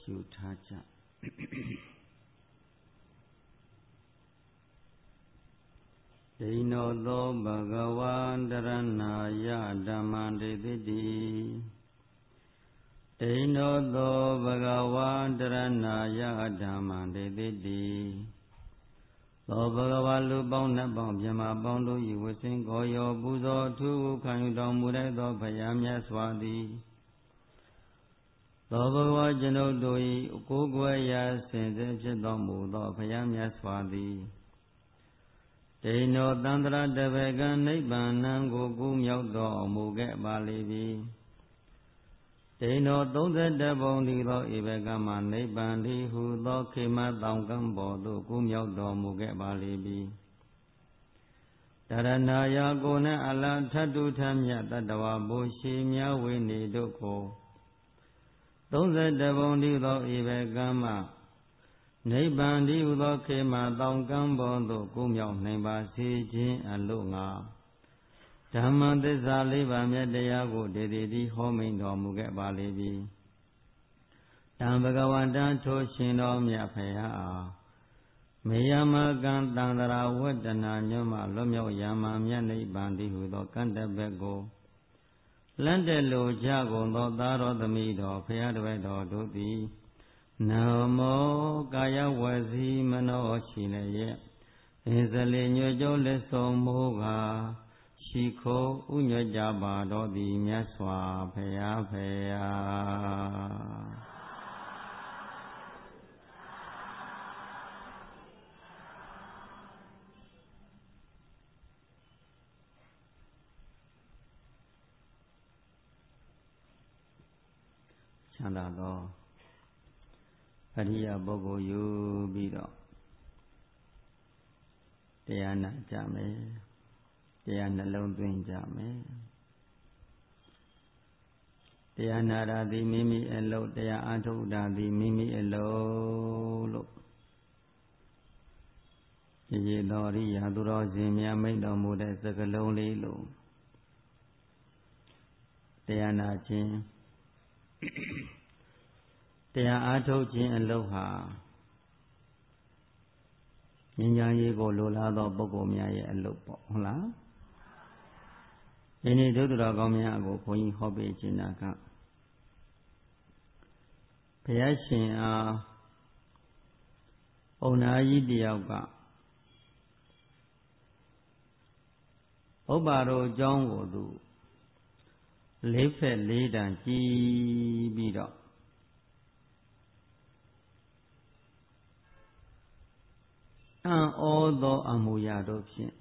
ရှုထားကြဒိနောသောဘဂဝါတရဏာယဓမ္မံဒေတိတိဒိနောသောဘဂဝါတရဏာယဓမ္မံဒေတိတိသောဘဂဝါလူပေါင်းနတ်ပေါင်းမြမပေါင်းတို့၏ဝဆင်းကိုရောပူဇော်ထူးခံယူတော်မူသောဘုရားမြတ်စွာသည်သောဘဂဝါကျွန်ုပ်တို့၏ကိုယ်ကွယ်ရာစင်စစ်ဖြစ်တော်မူသောဘုရားမြတ်စွာသည်ဒိနောသန္တရတဘေကနိဗ္ဗာန်ကိုကူးမြောက်တော်မူခဲ့ပါလေပြီဒိနော31ဘုံဒီသောဧဘကမှနိဗ္ဗာန်ဒီဟုသောခေမတောင်ကံပေါ်သို့ကူးမြောက်တော်မူခဲ့ပါလေပြီတရဏာယကိုနှင့်အလထတုထမြတ်တတဝဘုရှိမြဝိနေတို့ကို31ဘုံဒီသောဧဘကမှနိဗ္ဗာန်ဒီဟုသောခေမတောင်ကံပေါ်သို့ကူးမြောက်နိုင်ပါစေခြင်းအလို့ငါဓမ္မသစ္စာ၄ပါးမြတ်တရားကိုဒေတိတိဟောမိန်တော်မူခဲ့ပါလေပြီတံဘဂဝန္တံထိုရှင်တော်မြတ်ဖရာအားမေယမကံတန္တရာဝတ္တနာညွတ်မှလွတ်မြောက်ရာမှမြတ်နိဗ္ဗာန်ဒီဟုသောကံတဘက်ကိုလန့်တဲ့လိုကြကုန်သောသာတော်သမီးတော်ဖရာတပည့်တော်တို့သည်နမောကာယဝစီမနောရှိလျက်အင်းစလေညွတ်ကြောလက်ဆုံးမိုးကရှိခိုးဥညွတ်ကြပါတော်သည်မြတ်စွာဘုရားဖရာချမ်းသာသောအရိယပုဂ္ဂိုလ်ယူပြီးတော့တရားနာကြမယ်တရားနှလုံးသွင်းကြမယ်တရားနာတာသည်မိမိအလုပ်တရားအထုတ်တာသည်မိမိအလုပ်လို့ရေတော်ရိယာသူတော်ရှင်များမိန့်တော်မူတဲ့စကားလုံးလေးလို့တရားနာခြင်းတရားအားထုတ်ခြင်းအလုပ်ဟာဉာဏ်ဉာဏ်ရေးကိုလိုလားသောပုဂ္ဂိုလ်များရဲ့အလုပ်ပေါ့ဟုတ်လားဒီနေ့ဒုက္ခတော်ကောင်းများကိုဘုန်းကြီးဟောပေးခြင်းကဘုရားရှင်အားဩနာကြီးတယောက်ကဥပ္ပါရောအကြောင်းကိုသူလေးဖက်လေးတန်ကြည်ပြီးတော့အံ့ဩသောအမှုရာတို့ဖြင့်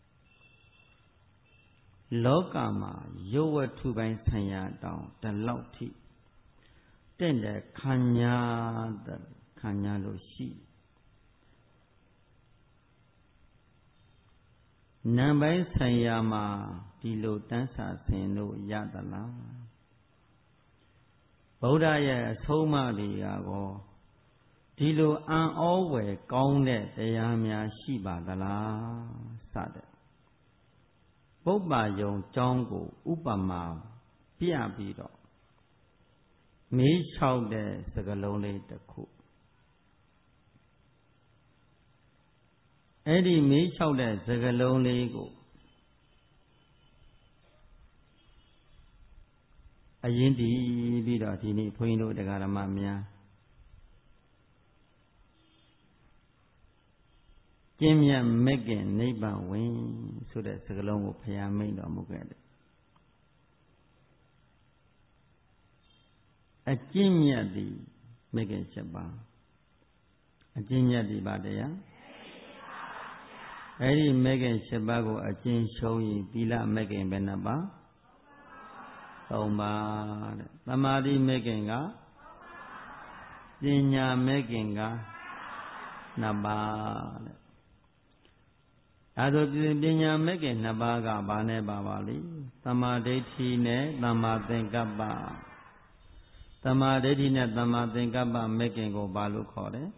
လောကမှာရုပ်ဝတ္ထုပိုင်းဆိုင်ရာတောင်ဒီလောက်ထိတင့်တယ်ခံညာလို့ရှိနံပိုင်းဆိုင်ရာမှာဒီလိုတန်းစာဆင်လို့ရသလားဗုဒ္ဓရဲ့အဆုံးအမတွေကကောဒီလိုအံ့ဩဝယ်ကောင်းတဲ့တရားများရှိပါသလားစတဲ့ပုပ္ပါယုံကျောင်းကိုဥပမာပြပြီးတော့မေးလျှောက်တဲ့စကားလုံးလေးတစ်ခုအဲ့ဒီမေးလျှောက်တဲ့စကားလုံးလေးကိုအရင်တည်ပြီးတော့ဒီနေ့ဘုန်းကြီးတို့တရားဓမ္မများကျင့်မြတ်မဂ်ကင်နိဗ္ဗာန်ဝင်ဆိုတဲ့စကားလုံးကိုဘုရားမိန့်တော်မူခဲ့တယ်အကျင့်မြတ်သည်မဂ်ကင်7ပါးအကျင့်မြတ်သည်ပါတရားအဲ့ဒီမဂ်ကင်7ပါးကိုအကျင့်ရှုံးရင်သီလမဂ်ကင်ဘယ်နှပါး3ပါးတဲ့သမာဓိမဂ်ကင်ကပညာမဂ်ကင်က2ပါးတဲ့အဲဒါပညာမဂ်ကင်2ပါးကဘာနဲ့ပါပါလိသမာဓိဋ္ဌိနဲ့သမ္မာသင်္ကပ္ပသမာဓိဋ္ဌိနဲ့သမ္မာသင်္ကပ္ပမဂ်ကင်ကိုဘာလို့ခေါ်တယ်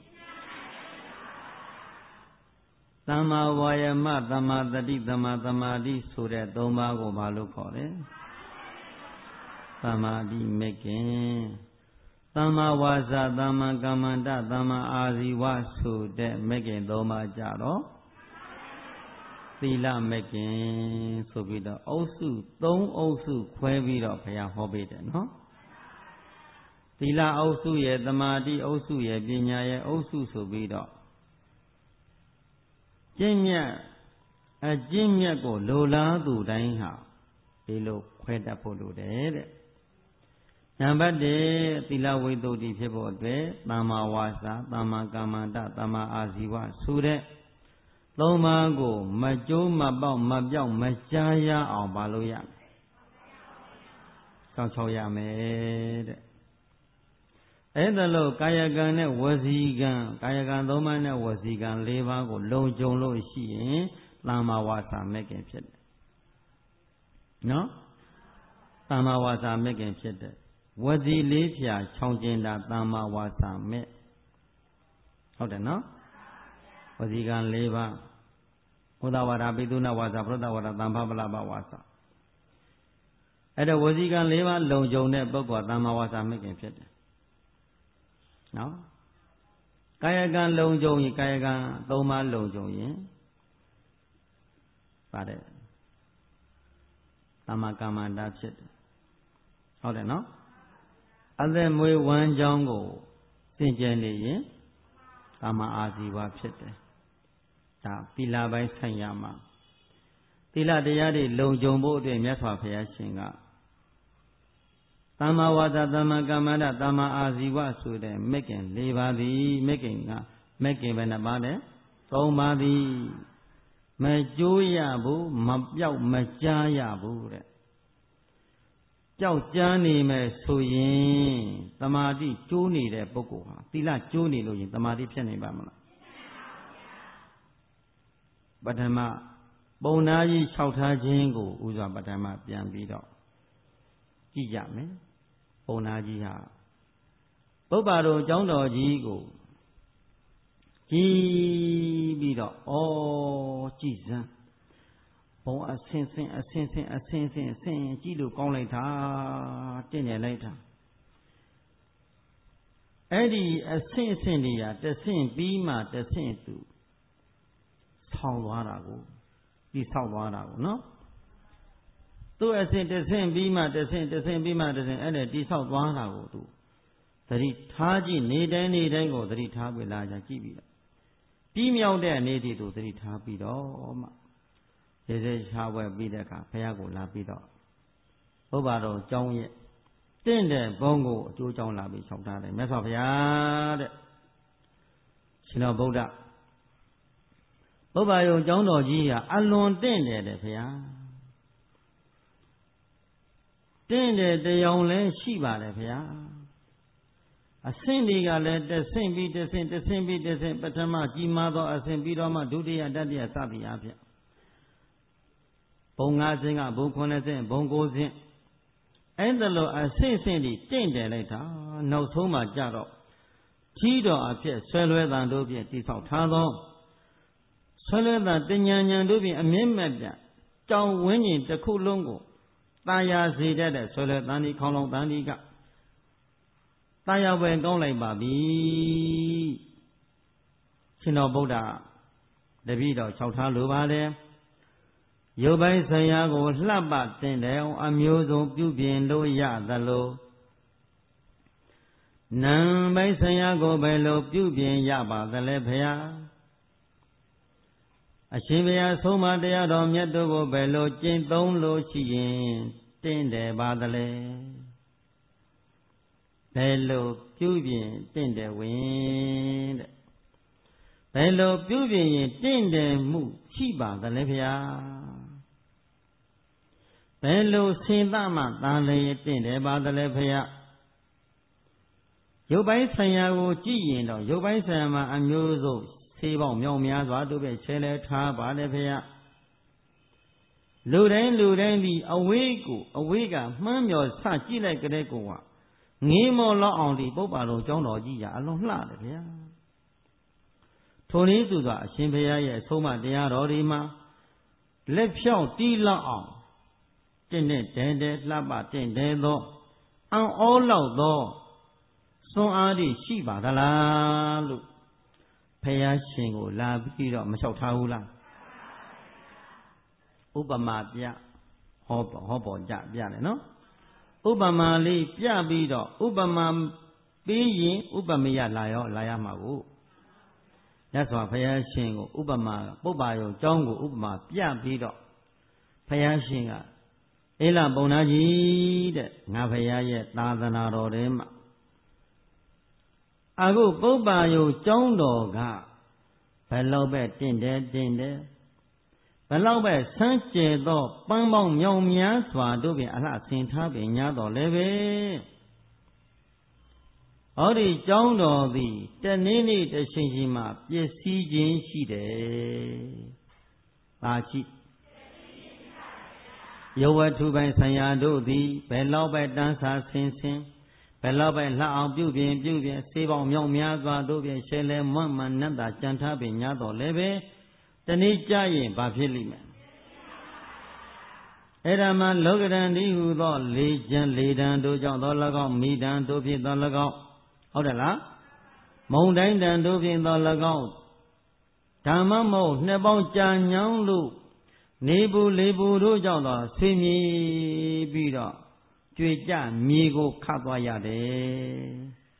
သမ္မာဝါယမသမ္မာတတိသမ္မာသမာဓိဆိုတဲ့3ပါးကိုဘာလို့ခေါ်တယ်သမာဓိမဂ်ကင်သမ္မာဝါစာသမ္မာကမ္မန္တသမ္မာအာဇီဝဆိုတဲ့မဂ်ကင်၃ပါးကြတော့သီလမဂ်ကင်ဆိုပြီးတော့အုပ်စု၃အုပ်စုခွဲပြီးတော့ဘုရားဟောပေးတယ်နော်သီလအုပ်စုရဲ့သမာဓိအုပ်စုရဲ့ပညာရဲ့အုပ်စုဆိုပြီးတော့ကျင့်မြတ်အကျင့်မြတ်ကိုလိုလားသူတိုင်းဟာဒီလိုခွဲတတ်ဖို့လိုတယ်တဲ့နံပါတ်1သီလဝိတ္တုဖြစ်ဖို့အတွက်သမ္မာဝါစာသမ္မာကမ္မန္တသမ္မာအာဇီဝဆိုတဲ့သုံးပါးကိုမကျိုးမပေါက်မပြောက်မကြားရအောင်ပါလို့ရမယ်စောင့်ရှောက်ရမယ်တဲ့အဲ့ဒါလို့ကာယကံနဲ့ဝစီကံကာယကံ၃ပါးနဲ့ဝစီကံ၄ပါးကိုလုံခြုံလို့ရှိရင်သမ္မာဝါစာမဂ်ကင်ဖြစ်တယ်နော်သမ္မာဝါစာမဂ်ကင်ဖြစ်တယ်ဝစီလေးဖြာချောင်းကျင်တာသမ္မာဝါစာမဂ်ဟုတ်တယ်နော်ဝစီကံ၄ပါးဘုဒ္ဓဝါဒပိသုနာဝါစာပရုဒ္ဓဝါဒသံဃပလပဝါစာအဲ့တော့ဝစီကံ၄ပါးလုံခြုံတဲ့ပုဂ္ဂိုလ်သမ္မာဝါစာမဂ်ကင်ဖြစ်တယ်နော်ကာယကံလုံခြုံရင်ကာယကံ၃ပါးလုံခြုံရင်ပါတယ်သမ္မာကမ္မန္တဖြစ်တယ်ဟုတ်တယ်နော်အသက်မွေးဝမ်းကြောင်းကိုစင်ကြယ်နေရင်သမ္မာအာဇီဝဖြစ်တယ်ဒါသီလပိုင်းဆိုင်ရာမှာသီလတရားတွေလုံခြုံဖို့အတွက်မြတ်စွာဘုရားရှင်ကသမ္မာဝါစာသမ္မာကမ္မန္တသမ္မာအာဇီဝဆိုတဲ့မဂ်ကင်၄ပါးသည်မဂ်ကင်ကမဂ်ကင်ပဲနှပါတဲ့၃ပါးသည်မကျိုးရဘူးမပြောက်မကြားရဘူးတဲ့ကြောက်ကြားနေမယ်ဆိုရင်သမာဓိကျိုးနေတဲ့ပုဂ္ဂိုလ်ဟာသီလကျိုးနေလို့ရင်သမာဓိဖြစ်နေပါမလားပထမပုံနာကြီး၆ထားခြင်းကိုဥစွာပထမပြန်ပြီးတော့ကြည့်ကြမယ်ပုံနာကြီးဟာပုဗ္ဗတော်ကျောင်းတော်ကြီးကိုကြည့်ပြီးတော့ကြည်စမ်းဘုံအဆင်းဆင်းကြည့်လို့ကောင်းလိုက်တာတင့်နေလိုက်တာအဲ့ဒီအဆင်းတွေကတဆင့်ပြီးမှတဆင့်သူဆောင်းသွားတာကိုပြီးဆောက်သွားတာကိုနော်သူ့အဆင့်တဆင့်ပြီးမှတဆင့်ပြီးမှတဆင့်အဲ့ဒါတိဆောက်သွားတာကိုသူသတိထားကြည့်နေတိုင်းကိုသတိထားပြီးလာကြကြည့်ပြီးတော့ပြီးမြောက်တဲ့အနေဒီသူသတိထားပြီးတော့မှရေစဲချားပွဲပြီးတဲ့အခါဘုရားကိုလာပြီးတော့ဘုရားတော်ကျောင်းရဲ့တင့်တဲ့ဘုံကိုအကျိုးကြောင်းလာပြီးဆောက်ထားတယ်မြတ်စွာဘုရားတဲ့ရှင်တော်ဗုဒ္ဓဘုရားယုံကျောင်းတော်ကြီးဟာအလွန်တင့်တယ်တဲ့ဘုရားတင့်တယ်တရားလည်းရှိပါတယ်ဘုရားအဆင့်တွေကလည်းတဆင့်ပြီးတဆင့်ပထမကြီးမားသောအဆင့်ပြီးတော့မှဒုတိယတတိယစသည်အားဖြင့်ဘုံ၅ဆင့်ကဘုံ9ဆင့်ဘုံ9ဆင့်အဲ့ဒါလိုအဆင့်တွေတင့်တယ်လိုက်တာနောက်ဆုံးမှကြတော့ကြီးတော်အဖြစ်ဆွဲလွဲတန်တို့ဖြင့်တိဆောက်ထားသောဆွဲလွဲတန်တဉ္ဉဏ်တို့ဖြင့်အမြင့်မဲ့ပြကြောင်ဝင်းကျင်တစ်ခုလုံးကိုတာယာစေတတ်တဲ့ဆွဲလွဲတန်ဒီခေါင်းလောင်တန်ဒီကတာယာပဲကောင်းလိုက်ပါပြီရှင်တော်ဗုဒ္ဓတပည့်တော်၆ထားလိုပါတယ်ရုပ်ပိုင်းဆိုင်ရာကိုလှပတင်တယ်အောင်အမျိုးစုံပြုပြင်လို့ရသလိုနာမ်ပိုင်းဆိုင်ရာကိုဘယ်လိုပြုပြင်ရပါသလဲဖေဟာအရှင်ဘုရားဆုံးမတရားတော်မြတ်တို့ကိုဘယ်လိုကျင့်သုံးလို့ရှိရင်တင့်တယ်ပါသလဲဘယ်လိုပြုပြင်တင့်တယ်ဝင်တဲ့ဘယ်လိုပြုပြင်ရင်တင့်တယ်မှုရှိပါသလဲဖေဟာဘယ်လိုစင်သမသာလျက်တင့်တယ်ပါသလဲဖေဟာရုပ်ပိုင်းဆိုင်ရာကိုကြည့်ရင်တော့ရုပ်ပိုင်းဆိုင်ရာမှာအမျိုးစုံဆေးပေါင်းမြောက်များစွာတို့ပဲဆဲလဲထားပါတယ်ဖေဟာလူတိုင်းဒီအဝေးကမှန်းမြော်ဆကြည့်လိုက်ကြတဲ့ကောငေးမော်လောက်အောင်ဒီပုပ္ပါတော်ကျောင်းတော်ကြီးကအလွန်လှတယ်ဗျာထိုနည်းသူကအရှင်ဘုရားရဲ့အဆုံးအမတရားတော်ဒီမှာလက်ဖြောင့်တီးလောက်အောင်တင့်တဲ့တဲလှပတင့်တယ်သောအံ့ဩလောက်သောစွမ်းအားတွေရှိပါသလားလို့ဘုရားရှင်ကိုလာပြီးတော့မလျှောက်ထားဘူးလားဥပမာပြဟောပေါ်ကြပြတယ်နော်ဥပမာလေးပြပြီးတော့ဥပမာပြီးရင်ဥပမေယလာရမှာကိုမြတ်စွာဘုရားရှင်ကိုဥပမာပုပ္ပါယုံကျောင်းကိုဥပမာပြပြီးတော့ဘုရားရှင်ကအေလပုံနာကြီးတဲ့ငါဘုရားရဲ့သာသနာတော်ထဲမှာအခုပုပ္ပါယုံကျောင်းတော်ကဘယ်လောက်ပဲတင့်တယ်ဘယ်လောက်ပဲဆန်းကျယ်သောပန်းပေါင်းမြောင်များစွာတို့ဖြင့်အလှဆင်ထားပင်ညာတော်လည်းပဲဟောဒီကျောင်းတော်သည်တနေ့နေ့တစ်ချိန်ချိန်မှာပျက်စီးခြင်းရှိတယ်။ပါရှိယောဝတ္ထုပိုင်းဆံရတို့သည်ဘယ်လောက်ပဲတန်းစာဆင်းဘယ်လောက်ပဲလှအောင်ပြုပြင်စေပေါင်းမြောင်များစွာတို့ဖြင့်ရှယ်လဲမွမ်းမနတ်သာကြံထားပင်ညာတော်လည်းပဲတနေ့ကြရင်ဘာဖြစ်လိမ့်မယ်အဲ့ဒါမှလောကရန်ဒီဟူသောလေချမ်းလေတံတို့ကြောင့်သော၎င်းမိတံတို့ဖြင့်သော၎င်းဟုတ်တယ်လားမုံတိုင်းတံတို့ဖြင့်သော၎င်းဓမ္မမဟုတ်နှစ်ပေါင်းကြာညောင်းလို့နေပူလေပူတို့ကြောင့်သောဆွေမြေပြီးတော့ကြွေကြမြေကိုခတ်သွားရတယ်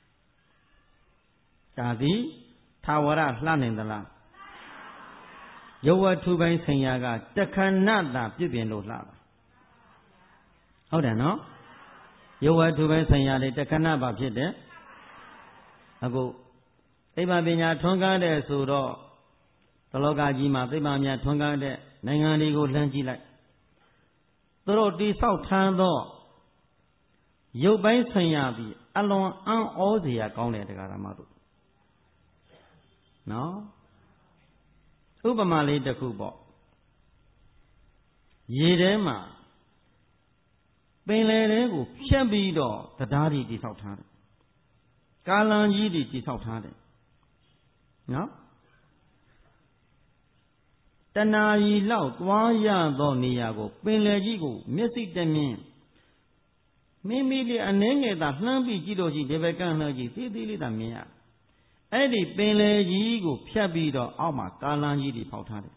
ဒါသည်သာဝရလှနိုင်သလားယောဝတ္ထုပိုင်းဆိုင်ရာကတခဏတာပြည့်ပြင်လို့လှတာဟုတ်တယ်နော်ယောဝတ္ထုပိုင်းဆိုင်ရာလေးတခဏပါဖြစ်တယ်အခုသိပ္ပံပညာထွန်းကားတဲ့ဆိုတော့သလောကကြီးမှာသိပ္ပံများထွန်းကားတဲ့နိုင်ငံတွေကိုလှမ်းကြည့်လိုက်သူတို့တိဆောက်ထမ်းသောရုပ်ပိုင်းဆိုင်ရာပြီးအလွန်အံ့ဩစရာကောင်းတဲ့တရားဓမ္မတို့နော်ဥပမာလေးတစ်ခုပေါ့ရေထဲမှာပင်လယ်ထဲကိုဖြတ်ပြီးတော့တရားတွေတိဆောက်ထားတယ်ကာလန်ကြီးတွေတိဆောက်ထားတယ်နော်တဏှာကြီးလောက်သွားရသောနေရာကိုပင်လယ်ကြီးကိုမျက်စိတမြင်မိမိလေးအနှဲငယ်သာလှမ်းပြီးကြည့်လို့ရှိဒီဘက်ကလှမ်းကြည့်သေးသေးလေးသာမြင်ရအဲ့ဒီပင်လယ်ကြီးကိုဖြတ်ပြီးတော့အောက်မှာကာလန်ကြီးတွေဖောက်ထားတယ်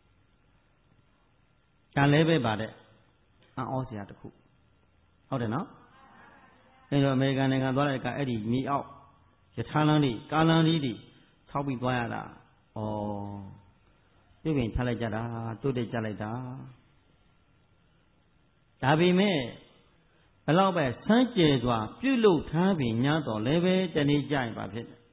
ဒါလည်းပဲပါတဲ့အံ့ဩစရာတစ်ခုဟုတ်တယ်နော်အဲတော့အမေရိကန်နိုင်ငံသွားတဲ့အခါအဲ့ဒီမြေအောက်ရထားလမ်းတွေကားလမ်းကြီးတွေဆောက်ပြီးသွားရတာဩပြုပြင်ထားလိုက်ကြတာတိုးတက်ကြလိုက်တာဒါပေမဲ့ဘယ်တော့ပဲဆန်းကျယ်စွာပြုလုပ်ထားပြီးညာတော့လည်းပဲတနေ့ကြရင်ပါဖြစ်တယ်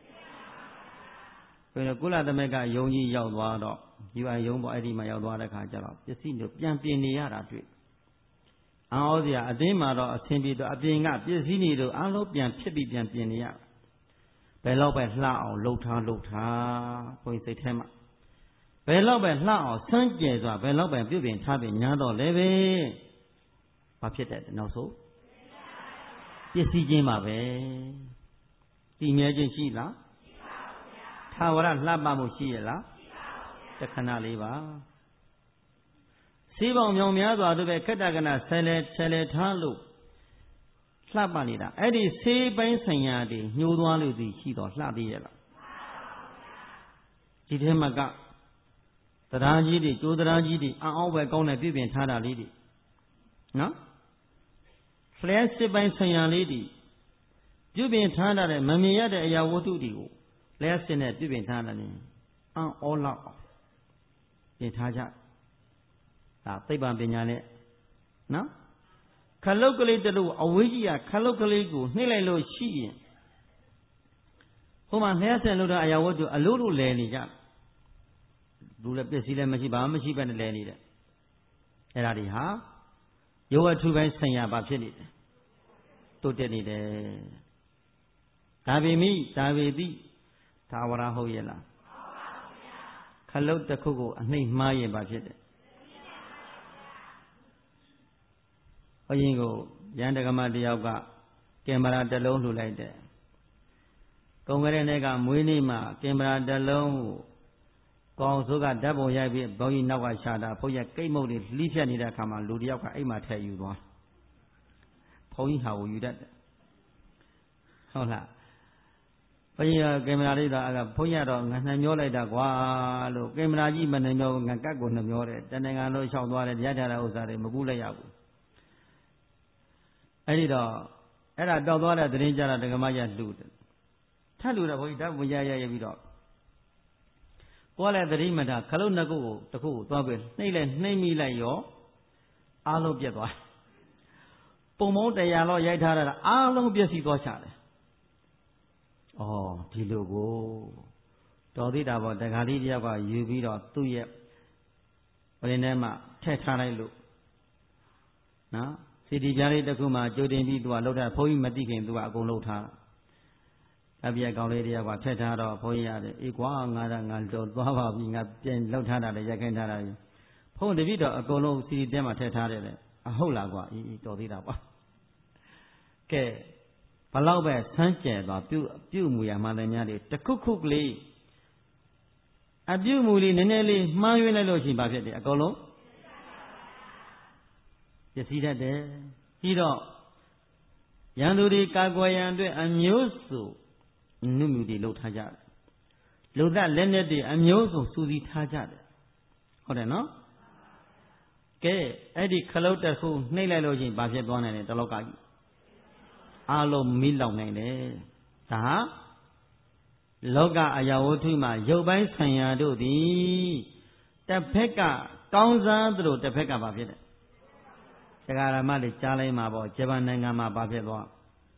ဘယ်လိုကုလသမဂ္ဂယုံကြီးရောက်သွားတော့ UN ယုံပေါ့အဲ့ဒီမှာရောက်သွားတဲ့ခါကျတော့ပစ္စည်းတို့ပြန်ပြင်နေရတာတွေ့အံ့ဩစရာအသိမှာတော့အဆင်ပြေတော့အပြင်ကပစ္စည်းတွေတို့အလုံးပြန်ဖြစ်ပြီးပြန်ပြင်နေရဘယ်တော့ပဲလှအောင်လှုပ်ထားဘုန်းကြီးစိတ်ထဲမှာဘယ်တော့ပဲလှအောင်ဆန်းကျယ်စွာဘယ်တော့ပဲပြုပြင်ထားပြီးညာတော့လည်းပဲဘာဖြစ်တဲ့နောက်ဆုံးပစ္စည်းချင်းပါပဲတည်မြဲခြင်းရှိလားသာဝရလှပမှုရှိရလားတခဏလေးပါစေးပေါင်းမြောင်များစွာတို့ပဲခက်တကနာဆယ်လေထားလို့လှပနေတာအဲ့ဒီစေးပိုင်းဆိုင်ရာတွေညှိုးသွားလို့ဒီရှိတော့လှသေးရဲ့လားဒီထဲမှာကတရားကြီးတွေကျိုးတရားကြီးတွေအံ့ဩပဲကောင်းတဲ့ပြပြင်ထားတာလေးတွေနော်ဖလဲစစ်ပိုင်းဆိုင်ရာလေးတွေပြုပြင်ထားတဲ့မမြင်ရတဲ့အရာဝတ္ထုတွေကိုလဲစစ်နဲ့ပြုပြင်ထားတယ်အံ့ဩလောက်ပြင်ထားကြဒါသိပ္ပံပညာနဲ့နော်ခလုတ်ကလေးတလို့အဝေးကြီးကခလုတ်ကလေးကိုနှိမ့်လိုက်လို့ရှိရင်ဟိုမှာလဲစစ်လို့တဲ့အရာဝတ္ထုအလို့လို့လဲနေကြလူလည်းပစ္စည်းလည်းမရှိပါမရှိပဲနဲ့လဲနေတယ်အဲ့ဒါတွေဟာယောဝတ္ထုပိုင်းဆိုင်ရာဘာဖြစ်နေတယ်တိုးတက်နေတယ်ဒါပေမိဒါပေသည့်သာဝရဟုတ်ရဲ့လားခလုတ်တစ်ခုကိုအနှိမ့်မှားရင်ဘာဖြစ်တယ်ဘုရင်ကိုရန်တကမတယောက်ကကင်မရာတစ်လုံးလှူလိုက်တယ်ကုံကြတဲ့နေ့ကမွေးနေ့မှာကင်မရာတစ်လုံးကိုကောင်ဆိုးကဓာတ်ပုံရိုက်ပြီးဘုန်းကြီးနောက်ကရှာတာဘုန်းကြီးကိတ်မုတ်တွေလှီးဖြတ်နေတဲ့အခါမှာလူတယောက်ကအိမ်မှာထည့်ယူသွားဘုန်းကြီးဟာကိုယူတတ်တယ်ဟဟုတ်လားဘုရားကင်မရာလေးတော့ဘုန်းကြီးတော့ငါနှမျောလိုက်တာကွာလို့ကင်မရာကြီးမနှမျောငါကတ်ကိုနှမျောတယ်တဏ္ဍာလုံးလျှောက်သွားတယ်တရားထားတဲ့ဥစ္စာတွေမကူလိုက်ရဘူးအဲ့ဒီတော့အဲ့ဒါတောက်သွားတဲ့သတင်းကြတာဒကမကြီးလှူတယ်ထပ်လှူတော့ဘုန်းကြီးဓာတ်ဝင်ရပြီးတော့ကိုယ်လည်းသတိမထားခလုတ်နှစ်ခုကိုတစ်ခုကိုသွားပြီးနှိမ့်မိလိုက်ရောအားလုံးပြတ်သွားပုံပေါင်း100လောက်ရိုက်ထားတာအားလုံးပြည့်စည်သွားချတယ်ဩဒီလိုကိုတော်သေးတာပေါ့တခါလေးတယောက်ကယူပြီးတော့သူ့ရဲ့ဘယ်နဲ့မှထည့်ထားလိုက်လို့နော်စီတီပြားလေးတစ်ခုမှကြိုတင်ပြီးသူကလှုပ်ထားဘုန်းကြီးမသိခင်သူကအကုန်လှုပ်ထားတာအပြည့်ကောင်လေးတယောက်ကထည့်ထားတော့ဘုန်းကြီးရတယ်အေးကွာငါတော့သွားပါပြီငါပြန်လှုပ်ထားတာလည်းရိုက်ခိုင်းထားတာကြီးဘုန်းတပည့်တော့အကုန်လုံးစီတီတဲမှာထည့်ထားတယ်လေအဟုတ်လားကွာအေးတော်သေးတာပေါ့ကဲဘလောက်ပဲဆန်းကျဲသွားပြုတ်မူရမှလည်းများတယ်တခုခုကလေးအပြုတ်မူလေးနည်းနည်းလေးမှားရွေးလိုက်လို့ရှိရင်ဘာဖြစ်တယ်အကုန်လုံးပျက်စီးတတ်တယ်ပြီးတော့ရန်သူတွေကာကွယ်ရန်အတွက်အမျိုးစုနုမြူတွေလှုပ်ထားကြတယ်လူသက်လက်နဲ့တွေအမျိုးစုစူးစီးထားကြတယ်ဟုတ်တယ်နော်ကဲအဲ့ဒီခလုတ်တစ်ခုနှိမ့်လိုက်လို့ရှိရင်ဘာဖြစ်သွားနိုင်လဲတလောကကြီးအားလုံးမိလောင်နိုင်တယ်ဒါဟာလောကအရာဝတ္ထုမှာရုပ်ပိုင်းဆံရတို့သည်တစ်ဖက်ကကောင်းစားသလိုတစ်ဖက်ကဘာဖြစ်တယ်စကားရမလေးကြားလိုက်မှာပေါ့ဂျပန်နိုင်ငံမှာဘာဖြစ်သွား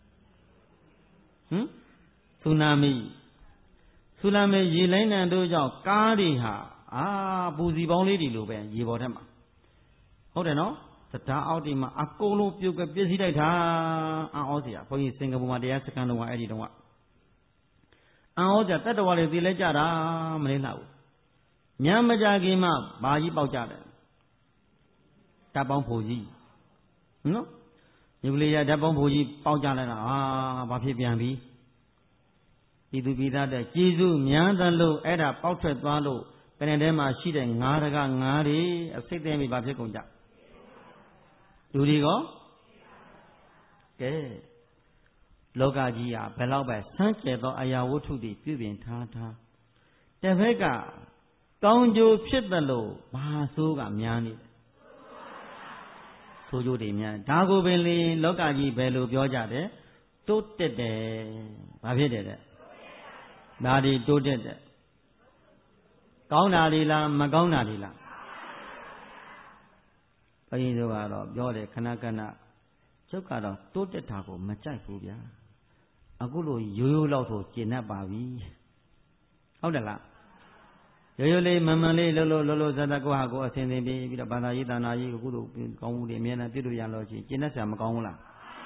ဆူနာမီရေလိုင်းနံတို့ကြောင့်ကားတွေဟာပူစီပေါင်းလေးတွေလိုပဲရေပေါ်ထက်မှာဟုတ်တယ်နော်တရားအောက်ဒီမှာအကုန်လုံးပြုတ်ပြည့်စည်လိုက်တာအံ့ဩစရာဘုန်းကြီးစင်ကာပူမှာတရားစခန်းတော့အဲ့ဒီတော့အံ့ဩစရာတတ္တဝါတွေသိလဲကြတာမလေးလှဘူးညမကြခင်မှဘာကြီးပေါက်ကြတယ်တပ်ပေါင်းဖို့ကြီးနော်ညူကလီယာတပ်ပေါင်းဖို့ကြီးပေါက်ကြလိုက်တာဘာဖြစ်ပြန်ပြီပြည်သူပြည်သားတဲ့ကျေးဇူးများသလို့အဲ့ဒါပေါက်ထွက်သွားလို့ကနေထဲမှာရှိတဲ့ငါးတကငါးတွေအစိတ်သိမ်းပြီးဘာဖြစ်ကုန်ကြလူတွေကကဲလောကကြီးဟာဘယ်တော့ပဲဆန်းကျဲသောအရာဝတ္ထုတွေပြုပြင်ထားတစ်ဖက်ကကောင်းကျိုးဖြစ်သလိုဘာဆိုးကများနေတယ်ဆိုးကျိုးတွေများဒါကိုပင်လေလောကကြီးဘယ်လိုပြောကြတယ်တိုးတက်တယ်ဘာဖြစ်တယ်တဲ့ဒါဒီတိုးတက်တယ်ကောင်းတာတွေလားမကောင်းတာတွေလားဘုန်းကြီးတို့ကတော့ပြောတယ်ခဏကျုပ်ကတော့တိုးတက်တာကိုမကြိုက်ဘူးဗျာအခုလိုရိုးလောက်ဆိုကျင်တတ်ပါပြီဟုတ်တယ်လားရိုးလေးမမှန်လေးလောဇာတကိုဟာကိုအစဉ်စဉ်ပြီးတော့ဘာသာရေးတာနာရေးကိုကုသိုလ်ကောင်းမှုတွေအများနဲ့ပြုလို့ရလို့ရှိရင်ကျင်တတ်စရာမကောင်းဘူးလား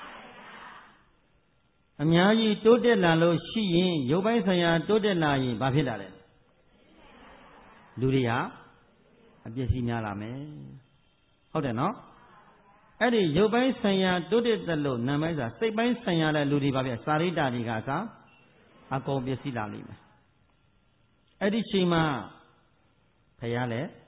အများကြီးတိုးတက်လာလို့ရှိရင်ရုပ်ပိုင်းဆိုင်ရာတိုးတက်လာရင်ဘာဖြစ်လာလဲလူတွေဟာအပြည့်စီများလာမယ်ဟုတ်တယ်နော်အဲ့ဒီရုပ်ပိုင်းဆိုင်ရာတိုးတက်သလိုနာမ်ပိုင်းစာစိတ်ပိုင်းဆိုင်ရာတဲ့လူတွေဘာဖြစ်စာရိတ္တတွေကသာအကုန်ပြည့်စည်လာလိမ့်မယ်အဲ့ဒီချိန်မှာဖယားလည်း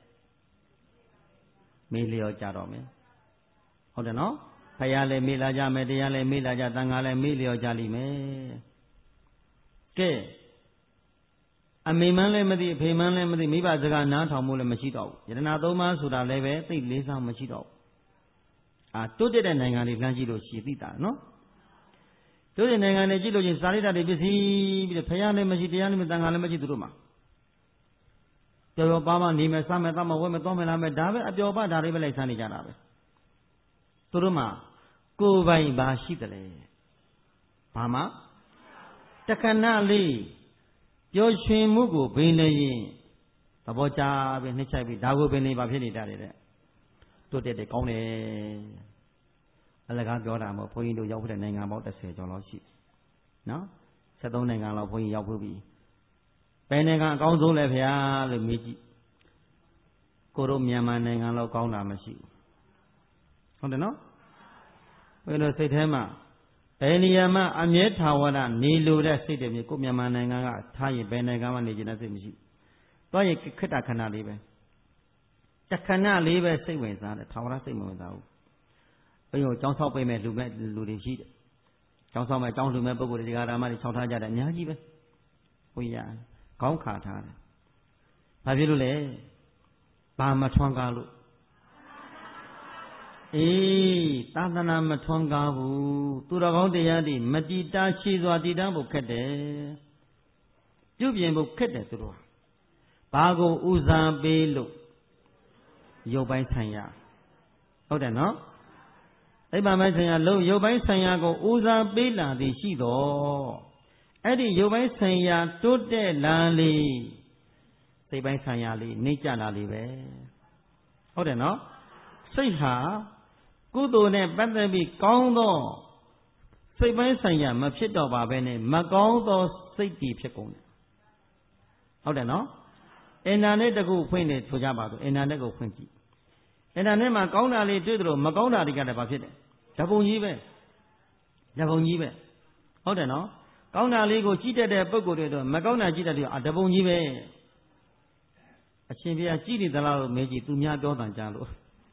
မေးလျော်ကြတော့မယ်ဟုတ်တယ်နော်ဖယားလည်းမေးလာကြမယ်တရားလည်းမေးလာကြသံဃာလည်းမေးလျော်ကြလိမ့်မယ်ကဲအမေမန်းလည်းမသိအဖေမန်းလည်းမသိမိဘစကားနားထောင်မှုလည်းမရှိတော့ဘူးယတနာသုံးပါးဆိုတာလည်းပဲသိလေးစားမရှိတော့ဘူးတိုးတက်တဲ့နိုင်ငံတွေလမ်းကြည့်လို့ရှိသိတာနော်တိုးတက်နိုင်ငံတွေကြည့်လို့ချင်းစာရိတ္တတွေပစ္စည်းပြီးတော့ဖယားလည်းမရှိတရားလည်းမသံဃာလည်းမရှိသူတို့မှာပျော်ပျော်ပါးပါးနေမယ်စားမယ်တောက်မယ်ဝဲမယ်သွားမယ်လာမယ်ဒါပဲအပျော်ပါးဒါတွေပဲလိုက်စားနေကြတာပဲသူတို့မှာကိုယ်ပိုင်ဘာရှိတယ်လဲဘာမှတခဏလေးပျော်ရွှင်မှုကိုဘိနေရင်သဘောကျပြီးနှိမ့်ချိုက်ပြီးဒါကိုဘိနေဘာဖြစ်နေတာတဲ့တိုးတက်တယ်ကောင်းတယ်အလကားပြောတာမဟုတ်ဘုန်းကြီးတို့ရောက်တဲ့နိုင်ငံပေါင်း30ကျော်လောက်ရှိနော်73နိုင်ငံလောက်ဘုန်းကြီးရောက်ပြီဘယ်နိုင်ငံအကောင်းဆုံးလဲဖေဟာလို့မေးကြည့်ကိုတို့မြန်မာနိုင်ငံလောက်ကောင်းတာမရှိဘူးဟုတ်တယ်နော်ဘယ်လိုစိတ်ထဲမှာဘယ်နေရာမှာအမြဲထာဝရနေလိုတဲ့စိတ်တွေမျိုးကိုမြန်မာနိုင်ငံကထားရင်ဘယ်နိုင်ငံမှနေကျင်တဲ့စိတ်မရှိဘူးသွားရင်ခက်တာခဏလေးပဲတခဏလေးပဲစိတ်ဝင်စားတယ်ထာဝရစိတ်မဝင်စားဘူးဘယ်လိုကြောင်းဆောက်ပေးမဲ့လူတွေရှိတယ်ကျောင်းဆောင်မဲ့ကျောင်းလူမဲ့ပုဂ္ဂိုလ်တွေဒီဃာရမတွေခြောက်ထားကြတယ်အများကြီးပဲဘုရားခေါင်းခါထားတယ်ဘာဖြစ်လို့လဲဘာမထွန်းကားလို့အေးသာသနာမထွန်းကားဘူးသူတော်ကောင်းတရားတွေမတည်တာရှိစွာတည်တံ့ဖို့ခက်တယ်ပြုပြင်ဖို့ခက်တယ်သူတို့ဘာကိုဦးစားပေးလို့ရုပ်ပိုင်းဆိုင်ရာဟုတ်တယ်နော်သိပ္ပံပိုင်းဆိုင်ရာလုံးရုပ်ပိုင်းဆိုင်ရာကိုဦးစားပေးလာသည်ရှိတော့အဲ့ဒီရုပ်ပိုင်းဆိုင်ရာတိုးတက်လာလေစိတ်ပိုင်းဆိုင်ရာလေးနှိမ့်ကျလာလေပဲဟုတ်တယ်နော်စိတ်ဟာကုသိုလ်နဲ့ပတ်သက်ပြီးကောင်းသောစိတ်ပိုင်းဆိုင်ရာမဖြစ်တော့ပါပဲနဲ့မကောင်းသောစိတ်တည်ဖြစ်ကုန်တယ်ဟုတ်တယ်နော်အင်တာနက်တကူဖွင့်နေဆိုကြပါစို့အင်တာနက်ကိုဖွင့်ကြည့်အင်တာနက်မှာကောင်းတာလေးတွေ့သလိုမကောင်းတာတွေကလည်းဘာဖြစ်တယ်ဓပုံကြီးပဲဓပုံကြီးပဲဟုတ်တယ်နော်ကောင်းတာလေးကိုကြည့်တတ်တဲ့ပုဂ္ဂိုလ်တွေတော့မကောင်းတာကြည့်တတ်တယ်ဓပုံကြီးပဲအရှင်ဘုရားကြည့်နေသလားလို့မေးကြည့်သူများပြောတန်ကြလို့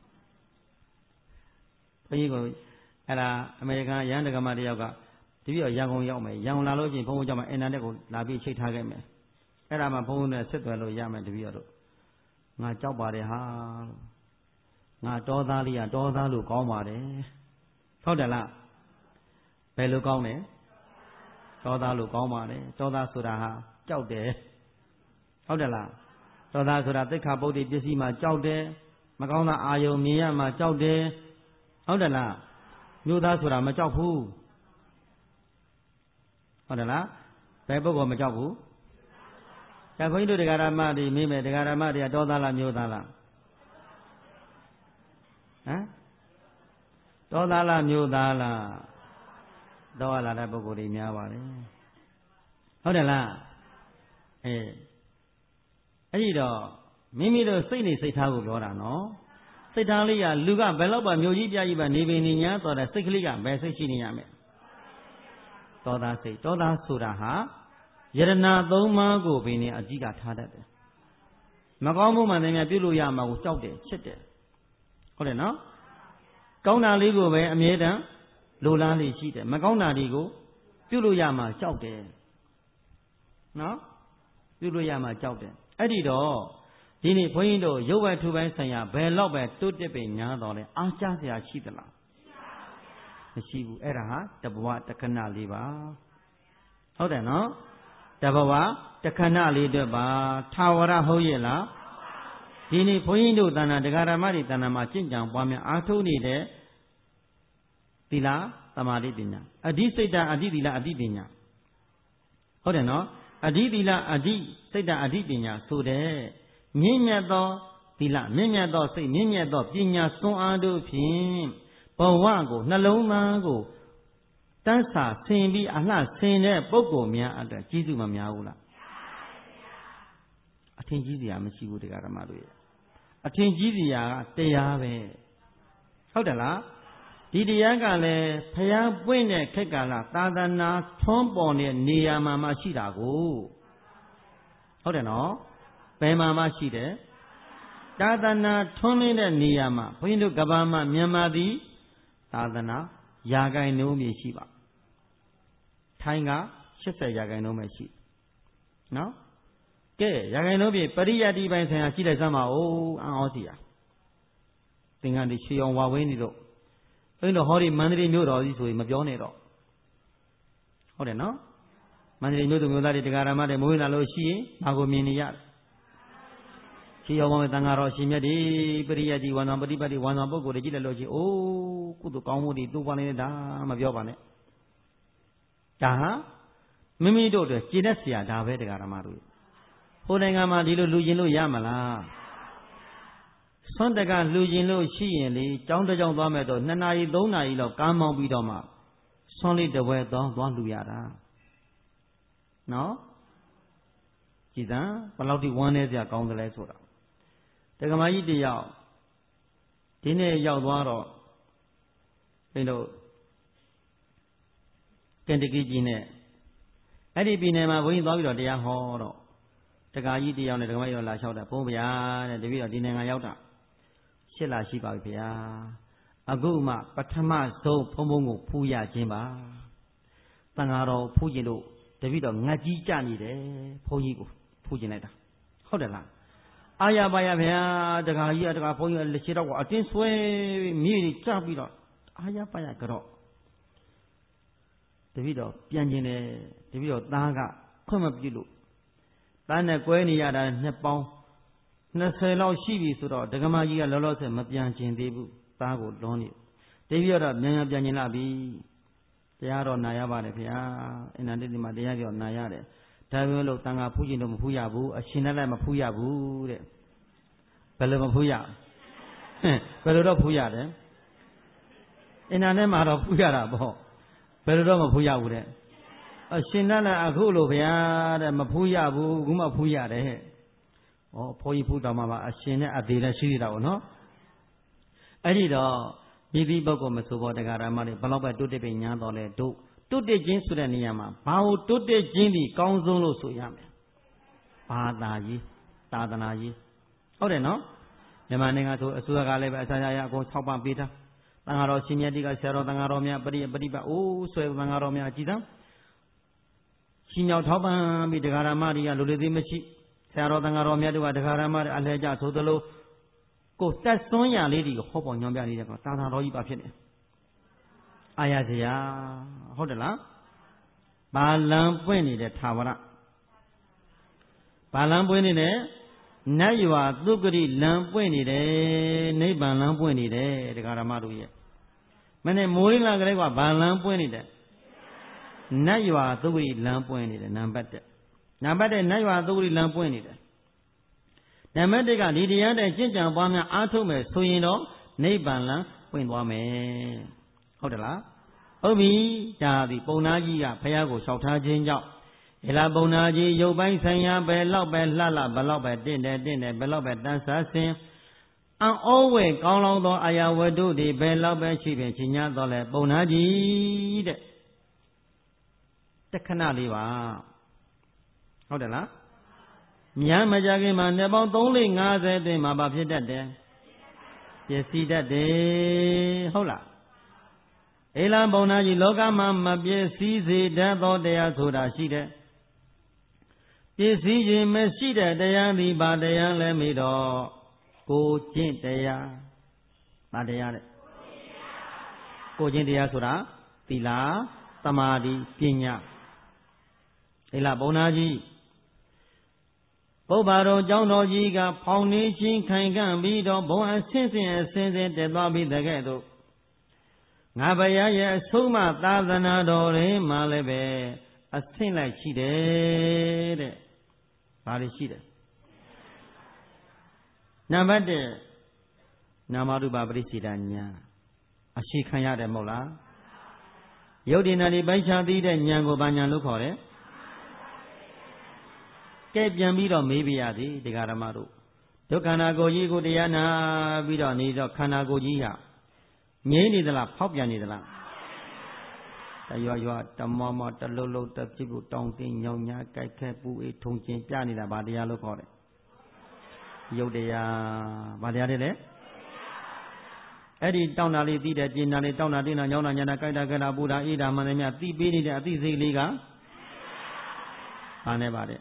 ဘုန်းကြီးကအဲ့ဒါအမေရိကန်ရဟန်းတက္ကမတယောက်ကတပည့်တော်ရန်ကုန်ရောက်မယ်ရန်ကုန်လာလို့ချင်းဘုန်းဘုန်းကြောင့်အင်တာနက်ကိုလာပြီးချိတ်ထားခဲ့မယ်အဲ့ဒါမှဘုန်းဘုန်းနဲ့ဆက်သွယ်လို့ရမယ်တပည့်တော်တို့ငါကြောက်ပါတယ်ဟာလို့ငါတောသားလေးကတောသားလို့ကောင်းပါတယ်ဟုတ်တယ်လားဘယ်လိုကောင်းလဲတောသားလို့ကောင်းပါတယ်တောသားဆိုတာဟာကြောက်တယ်ဟုတ်တယ်လားတောသားဆိုတာသိက္ခာပုဒ်တိပစ္စည်းမှာကြောက်တယ်မကောင်းတာအာယုံမြင်ရမှာကြောက်တယ်ဟုတ်တယ်လားမြို့သားဆိုတာမကြောက်ဘူးဟုတ်တယ်လားဘယ်ပုဂ္ဂိုလ်မကြောက်ဘူးဒါခွင်းတို့တရားဓမ္မတွေမိမယ်တရားဓမ္မတွေကတောသားလားမြို့သားလားဟမ်တောသားလားမြို့သားလားတောလာတဲ့ပုဂ္ဂိုလ်တွေများပါတယ်ဟုတ်တယ်လားအဲ့ဒီတော့မိမိတို့စိတ်နေစိတ်ထားကိုပြောတာနော်စိတ်ထားလေးကလူကဘယ်တော့မှမြို့ကြီးပြကြီးပါနေပင်နေညာတော်တဲ့စိတ်ကလေးကဘယ်စိတ်ရှိနေရမလဲတောသားစိတ်တောသားဆိုတာဟာယရဏသုံးပါးကိုပင်နေအကြည့်ကထားတတ်တယ်မကောင်းမှုမှန်တယ်များပြုလို့ရမှာကိုကြောက်တယ်ချစ်တယ်ဟုတ်တယ်နော်ကောင်းတာလေးကိုပဲအမြဲတမ်းလိုလားလေးရှိတယ်မကောင်းတာတွေကိုပြုလို့ရမှာကြောက်တယ်နော်ပြုလို့ရမှာကြောက်တယ်အဲ့ဒီတော့ဒီနေ့ဘုန်းကြီးတို့ရုပ်ဝတ္ထုပိုင်းဆိုင်ရာဘယ်တော့ပဲတိုးတက်ပင်ညားတော်လဲအားကျစရာရှိသလားမရှိဘူးအဲ့ဒါဟာတဘဝတခဏလေးပါဟုတ်တယ်နော်တဘဝတခဏလေးအတွက်ပါထာဝရဟုတ်ရဲ့လားဒီနေ့ဘုန်းကြီးတို့တဏ္ဍာတရားဓမ္မတွေတဏ္ဍာမှာကျင့်ကြံပွားများအားထုတ်နေတဲ့သီလသမာဓိပညာအဓိစိတ်တအဓိသီလအဓိပညာဟုတ်တယ်နော်အဓိသီလအဓိစိတ်တအဓိပညာဆိုတဲ့မြင့်မြတ်သောသီလမြင့်မြတ်သောစိတ်မြင့်မြတ်သောပညာစွမ်းအားတို့ဖြင့်ဘဝကိုနှလုံးသားကိုတန်းစာဆင်ပြီးအလှဆင်တဲ့ပုဂ္ဂိုလ်များအတွက်ကျေးဇူးမများဘူးလားအထင်ကြီးစရာမရှိဘူးတရားဓမ္မတို့ရဲ့အထင်ကြီးစရာကတရားပဲဟုတ်တယ်လားဒီတရားကလည်းဖျားပွင့်တဲ့ခက်ကလာသာသနာထွန်းပေါ်တဲ့နေရာမှာမှရှိတာကိုဟုတ်တယ်နော်ဘယ်မှာမှရှိတယ်သာသနာထွန်းနေတဲ့နေရာမှာဘုန်းကြီးတို့ကဘာမှာမြန်မာသည်သာသနာရာဂိုင်နှုန်းမြရှိပါထိုင်းက80ရာဂိုင်နှုန်းပဲရှိနော်ကဲရာဂိုင်နှုန်းပြပရိယတ်ဒီပိုင်းဆိုင်ရာရှိလိုက်စမ်းပါဦးအံ့ဩစီရသင်္ကန်းဒီရွှေအောင်ဝါဝင်းနေတော့ဘုန်းကြီးတို့ဟောဒီမန္တလေးမြို့တော်ကြီးဆိုရင်မပြောနဲ့တော့ဟုတ်တယ်နော်မန္တလေးမြို့သူမြို့သားတွေတရားဓမ္မတွေမွေးလာလို့ရှိရင်ဘာကိုမြင်နေရရှိရောမောတန်ဃာတော်ရှင်မြတ်ဒီပရိယတ်ဒီဝန်ဆောင်ပฏิပတ်ဒီဝန်ဆောင်ပုဂ္ဂိုလ်တွေကြည့်လိုက်လို့ရှိရင်အိုးကုသိုလ်ကောင်းမှုတွေတိုးပွားနေတာမပြောပါနဲ့ဒါဟာမိမိတို့အတွက်ကျင့်တဲ့ဆရာဒါပဲတရားဓမ္မတို့ဟိုနိုင်ငံမှာဒီလိုလူကျင်လို့ရမလားဆွမ်းတကလူကျင်လို့ရှိရင်လေကြောင်းတစ်ကြောင်းသွားမယ်တော့2နာရီ3နာရီလောက်ကားမောင်းပြီးတော့မှဆွမ်းလေးတစ်ဝဲသွားလူရတာနော်ကြည်စံဘယ်လောက်ထိဝမ်းနေစရာကောင်းတယ်လဲဆိုတာတက္ကမကြီးတယောက်ဒီနေ့ရောက်သွားတော့ဘယ်လိုကန်တကီကြီးနဲ့အဲ့ဒီပြည်နယ်မှာဘုန်းကြီးသွားပြီးတော့တရားဟောတော့တက္ကကြီးတယောက်နဲ့တက္ကမကြီးတော့လာလျှောက်တာဘုန်းဗျာတဲ့တပည့်တော်ဒီနိုင်ငံရောက်တာ8လရှိပါပြီဗျာအခုမှပထမဆုံးဘုန်းဘုန်းကိုဖူးရခြင်းပါ Tangaro Pujino, Davido, Naji Jani, Poyigo, Pujineta. How the land? Ayabaya, the Gaya, the Gapoya, the Shiro, a tin sway, me, Chabido, Ayabaya Garo. Davido, Pianine, Davido, Daga, come up you. Dana Guenia, Nepal, Naselo Shivi, the Gamaya, Lolos, and Mapian Debu, Tago, Doni. Davido, Nana Janinabi. They are on Nayaba, and I did my day on Nayade. Tavolo Tanga Pujino Puyabu, a Shinala Mapuyabu, Pelamapuya, Pelodo Puyade, and I am out of Puyara, Pelodo Mapuya, a Shinala Agulo, Mapuyabu, Guma Puyade, or Poyiputama, a Shina Adila Shira, no? I did all. Bibi Boko Masubo de Garamari, Baloba to the Pinyadole, to the Jin Sudaniyama, Pau to the Jimmy, Consulo Suyame. Padaji, Tadanaji. Oh, they know? The Maninga to Suagale, Asaya goes Hopa Peter, Tangaro Simiadica, Sero Tangaromia, Badiba, oh, so Tangaromia Chita. Sino Topa, the Garamari, Ludimachi, Sero Tangaromia, the Garamari, Aleja, Totolo. Go that Sonia lady, hope on your belly, Tana Roy Buffet. Ayazia, Hodela Balam Pueni de Tavara Balam Pueni de Nayua, Luguri, Lampueni de Neighbor Lampueni de Garamaru. Many Molina Greva, Balam Pueni de Nayua, Dugui, Lampueni de Nambate. Nambate, Nayua, Dugui, Lampueni de. The Medica, Lydia, and Ginger Bana Atome, Suino, Neighborland, Windwame. Hodela Obi, Jadi, Bonagia, Payago, Sauta Ginger, Ela Bonaji, Yobai Saya, Bello, Bella, Bello, Dinner, Bello, Dancer, and always call on I will do the Bello, Chibi, Chinya, Dole, Bonaji, the Canaliva. Hodela Yamajagi man about only Naza de Mabapit that day. Yes, see that day. Hola. Ela Bonaji Loga Mamma, yes, see that all they are so that she did. Yes, see, Messi, they are the Badea, let me do. Go Jintea Badea. Go Jintea Sura, Tila, Tamadi, Pina. Ela Bonaji. Bobaro, Jono Giga, Pony, Kangan, Bido, Boa, Sense, the Bobby the Ghetto. Nabaya, Suma, Tazanado, Malebe, a thing like she did. Body she did. Nabade Namadu Babri a Shikaya de Mola. Yodinari Baisha did and Yango Banyan look for it. Kept Yambido, maybe Adi, the Garamaru. Tokanago Yigo Diana, Vido Nido, Kanago Yia. Many the la, Pop Yanidala. You are the Mama, the Lolo, the Tibu, Tonkin, Yonya, Kaikapu, Tonkin, Pianida, Badia look for it. Yodea Badia. Eddie Donali did a Jinali Donadina, Yona, Kaida, Buddha, Ida, Manamia, Tibini, the Tizi Liga. Anebade.